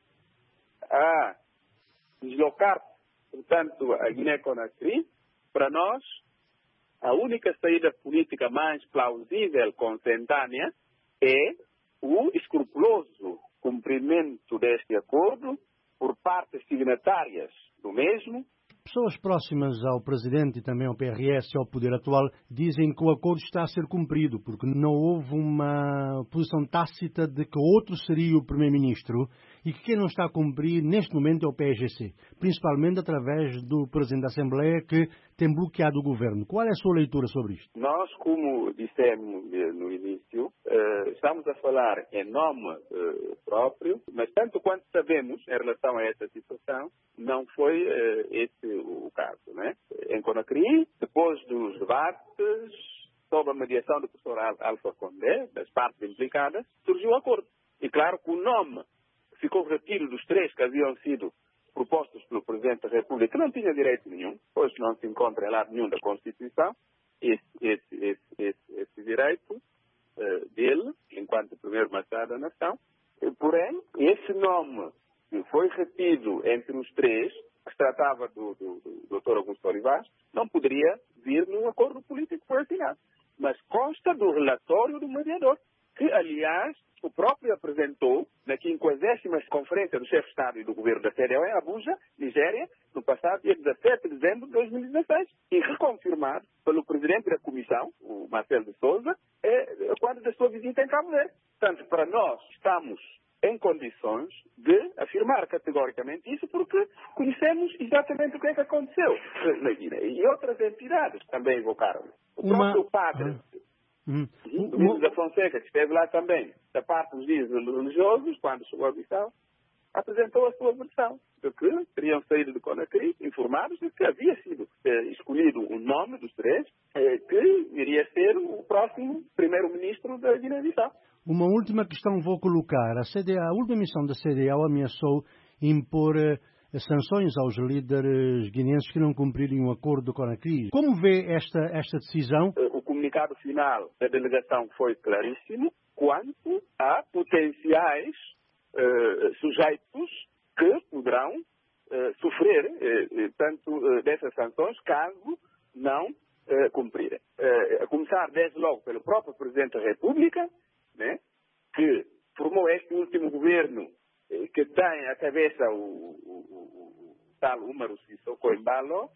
a deslocar, portanto, a Guiné-Conakry, para nós, a única saída política mais plausível, consentânea, é o escrupuloso cumprimento deste acordo por partes signatárias do mesmo. Pessoas próximas ao Presidente e também ao P R S e ao poder atual dizem que o acordo está a ser cumprido, porque não houve uma posição tácita de que outro seria o Primeiro-Ministro e que quem não está a cumprir neste momento é o P S G C, principalmente através do Presidente da Assembleia que tem bloqueado o Governo. Qual é a sua leitura sobre isto? Nós, como dissemos no início, estamos a falar em nome próprio, mas tanto quanto sabemos em relação a essa situação, não foi esse o caso, né? Em Conakry, depois dos debates, sob a mediação do professor Alfa Condé, das partes implicadas, surgiu o acordo. E claro que o nome ficou retido dos três que haviam sido propostos pelo Presidente da República, que não tinha direito nenhum, pois não se encontra em lado nenhum da Constituição, esse, esse, esse, esse, esse direito uh, dele, enquanto Primeiro Magistrado da Nação. Porém, esse nome que foi retido entre os três, que se tratava do, do, do doutor Augusto Olivas, não poderia vir num acordo político que foi assinado. Mas consta do relatório do mediador, que, aliás, o próprio apresentou na quinquagésima Conferência do Chefe de Estado e do Governo da C D A O em Abuja, Nigéria, no passado dia dezassete de dezembro de dois mil e dezesseis, e reconfirmado pelo Presidente da Comissão, o Marcelo de Souza, é, quando da sua visita em Cabo Verde. Portanto, para nós, estamos em condições de afirmar categoricamente isso, porque conhecemos exatamente o que é que aconteceu na Guiné. E outras entidades também invocaram. O Uma... próprio padre Hum. Domingos da Fonseca, que esteve lá também, da parte dos líderes religiosos, quando chegou a Bissau, apresentou a sua versão, de que teriam saído de Conakry, informados de que havia sido eh, escolhido o nome dos três, eh, que iria ser o próximo primeiro-ministro da Guiné-Bissau. Uma última questão vou colocar. A, C D A, a última missão da C D A O ameaçou impor eh, sanções aos líderes guineenses que não cumprirem o acordo com a crise. Como vê esta, esta decisão? O comunicado final da delegação foi claríssimo quanto a potenciais eh, sujeitos que poderão eh, sofrer eh, tanto eh, dessas sanções caso não eh, cumprirem. Eh, a começar desde logo pelo próprio Presidente da República, né, que formou este último governo que tem à cabeça o, o, o, o tal Umaru Sissoko Embalo,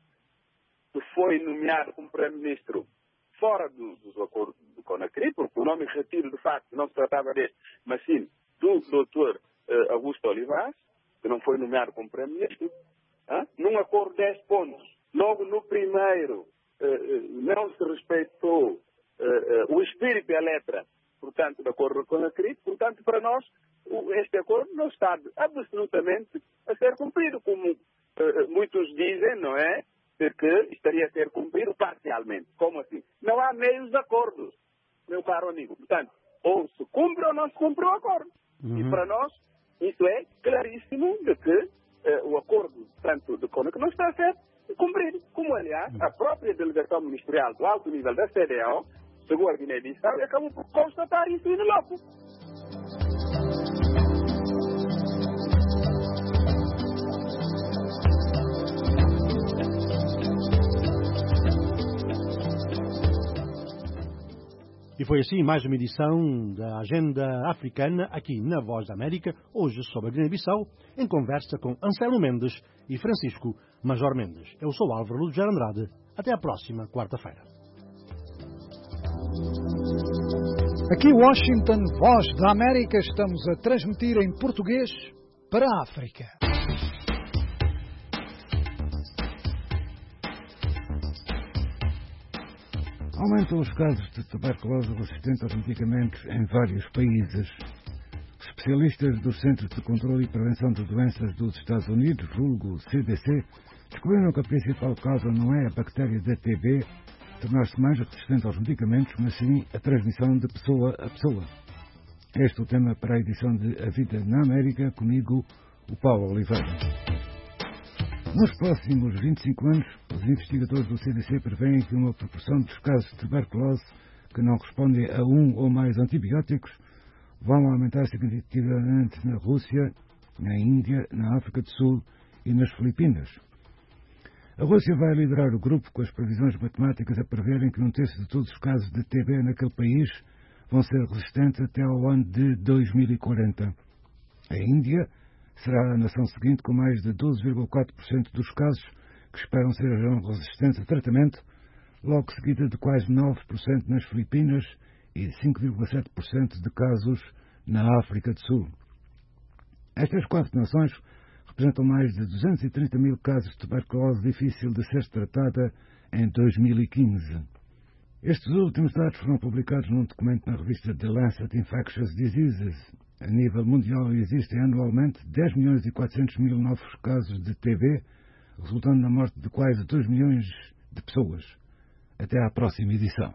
que foi nomeado como Primeiro-Ministro fora do, dos acordos do Conakry, porque o nome retiro, de facto, não se tratava deste, mas sim do doutor uh, Augusto Olivas, que não foi nomeado como Primeiro-Ministro, ah? num acordo de dez pontos. Logo no primeiro, uh, uh, não se respeitou uh, uh, o espírito e a letra, portanto, do acordo do Conakry. Portanto, para nós, este acordo não está absolutamente a ser cumprido, como uh, muitos dizem, não é? De que estaria a ser cumprido parcialmente. Como assim? Não há meios de acordos, meu caro amigo. Portanto, ou se cumpre ou não se cumpre o acordo. Uhum. E para nós, isso é claríssimo de que eh, o acordo, tanto de Cono, que não está a ser cumprido. Como, aliás, a própria delegação ministerial do alto nível da C D A O chegou a Guiné-Bissau e acabou por constatar isso e no loco. E foi assim mais uma edição da Agenda Africana aqui na Voz da América, hoje sobre a Guiné-Bissau, em conversa com Anselmo Mendes e Francisco Major Mendes. Eu sou Álvaro Lujar Andrade. Até a próxima quarta-feira. Aqui Washington, Voz da América, estamos a transmitir em português para a África. Aumentam os casos de tuberculose resistente aos medicamentos em vários países. Especialistas dos Centros de Controlo e Prevenção de Doenças dos Estados Unidos, vulgo C D C, descobriram que a principal causa não é a bactéria da T B, tornar-se mais resistente aos medicamentos, mas sim a transmissão de pessoa a pessoa. Este é o tema para a edição de A Vida na América, comigo, o Paulo Oliveira. Nos próximos vinte e cinco anos, os investigadores do C D C prevêem que uma proporção dos casos de tuberculose que não respondem a um ou mais antibióticos vão aumentar significativamente na Rússia, na Índia, na África do Sul e nas Filipinas. A Rússia vai liderar o grupo com as previsões matemáticas a preverem que um terço de todos os casos de T B naquele país vão ser resistentes até ao ano de dois mil e quarenta. A Índia será a nação seguinte com mais de doze vírgula quatro por cento dos casos que esperam sejam resistentes a tratamento, logo seguida de quase nove por cento nas Filipinas e cinco vírgula sete por cento de casos na África do Sul. Estas quatro nações representam mais de duzentos e trinta mil casos de tuberculose difícil de ser tratada em dois mil e quinze. Estes últimos dados foram publicados num documento na revista The Lancet Infectious Diseases. A nível mundial existem anualmente dez milhões e quatrocentos mil novos casos de T B, resultando na morte de quase dois milhões de pessoas. Até à próxima edição.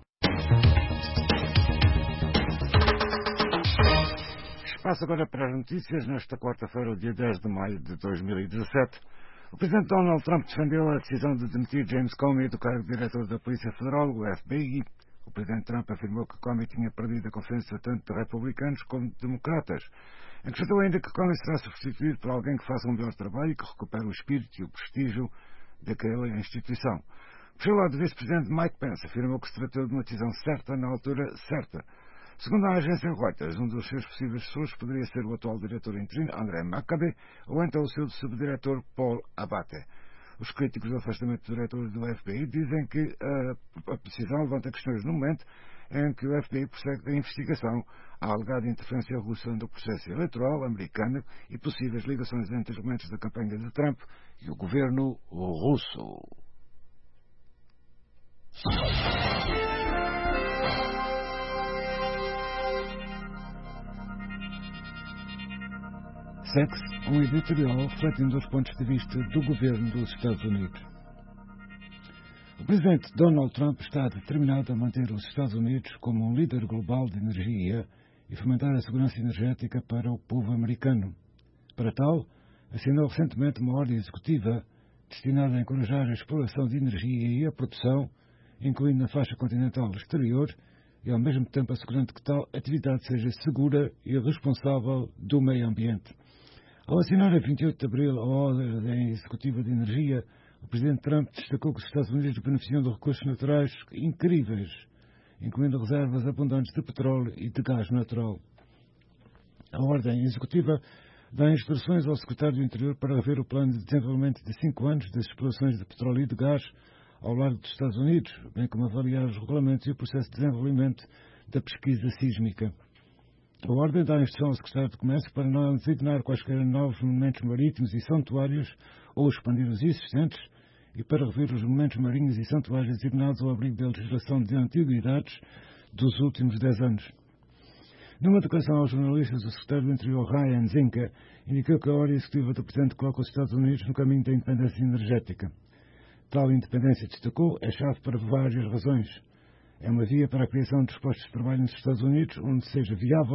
Espaço agora para as notícias. Nesta quarta-feira, dia dez de maio de dois mil e dezassete, o presidente Donald Trump defendeu a decisão de demitir James Comey do cargo de diretor da Polícia Federal, o F B I. O presidente Trump afirmou que Comey tinha perdido a confiança tanto de republicanos como de democratas. Acrescentou ainda que Comey será substituído por alguém que faça um melhor trabalho e que recupere o espírito e o prestígio daquela instituição. Por seu lado, o vice-presidente Mike Pence afirmou que se tratou de uma decisão certa na altura certa. Segundo a agência Reuters, um dos seus possíveis sucessores poderia ser o atual diretor interino, André McCabe, ou então o seu subdiretor, Paul Abate. Os críticos do afastamento do diretor do F B I dizem que a, a decisão levanta questões no momento em que o F B I prossegue a investigação à alegada interferência russa no processo eleitoral americano e possíveis ligações entre elementos da campanha de Trump e o governo russo. Sex, um editorial refletindo os pontos de vista do governo dos Estados Unidos. O presidente Donald Trump está determinado a manter os Estados Unidos como um líder global de energia e fomentar a segurança energética para o povo americano. Para tal, assinou recentemente uma ordem executiva destinada a encorajar a exploração de energia e a produção, incluindo na faixa continental exterior, e ao mesmo tempo assegurando que tal atividade seja segura e responsável do meio ambiente. Ao assinar a vinte e oito de abril a Ordem Executiva de Energia, o presidente Trump destacou que os Estados Unidos beneficiam de recursos naturais incríveis, incluindo reservas abundantes de petróleo e de gás natural. A Ordem Executiva dá instruções ao secretário do Interior para rever o plano de desenvolvimento de cinco anos das explorações de petróleo e de gás ao largo dos Estados Unidos, bem como avaliar os regulamentos e o processo de desenvolvimento da pesquisa sísmica. A Ordem dá instrução ao Secretário de Comércio para não designar quaisquer novos monumentos marítimos e santuários ou expandir os existentes e para rever os monumentos marinhos e santuários designados ao abrigo da legislação de antiguidades dos últimos dez anos. Numa declaração aos jornalistas, o Secretário do Interior, Ryan Zinke, indicou que a Ordem Executiva do Presidente coloca os Estados Unidos no caminho da independência energética. Tal independência, destacou, é chave para várias razões. É uma via para a criação de postos de trabalho nos Estados Unidos, onde seja viável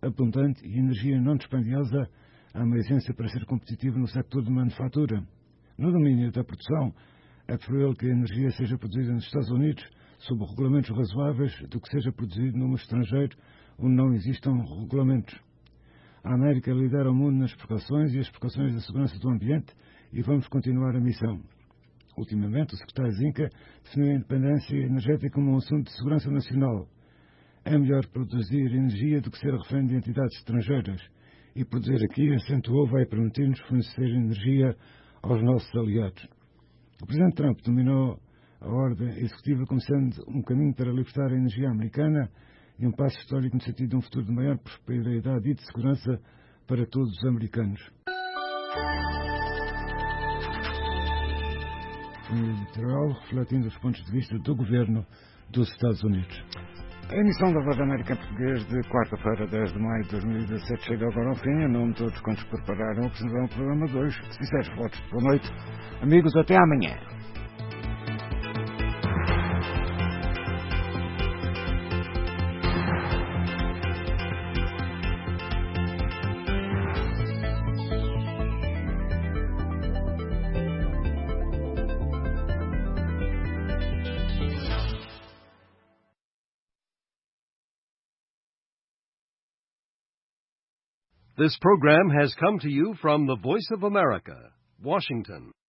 abundante e energia não dispendiosa é uma essência para ser competitivo no setor de manufatura. No domínio da produção, é preferível que a energia seja produzida nos Estados Unidos sob regulamentos razoáveis do que seja produzido no estrangeiro onde não existam regulamentos. A América lidera o mundo nas exportações e as exportações da segurança do ambiente e vamos continuar a missão. Ultimamente, o secretário Zinca definiu a independência energética como um assunto de segurança nacional. É melhor produzir energia do que ser refém de entidades estrangeiras. E produzir aqui, acentuou, vai permitir-nos fornecer energia aos nossos aliados. O Presidente Trump dominou a ordem executiva como sendo um caminho para libertar a energia americana e um passo histórico no sentido de um futuro de maior prosperidade e de segurança para todos os americanos. Um editorial refletindo os pontos de vista do governo dos Estados Unidos. A emissão da Voz da América em português de quarta-feira, dez de maio de dois mil e dezassete, chega agora ao fim. Em nome de todos quantos prepararam, apresentaram o programa de hoje. Sinceros votos de boa noite. Amigos, até amanhã. This program has come to you from the Voice of America, Washington.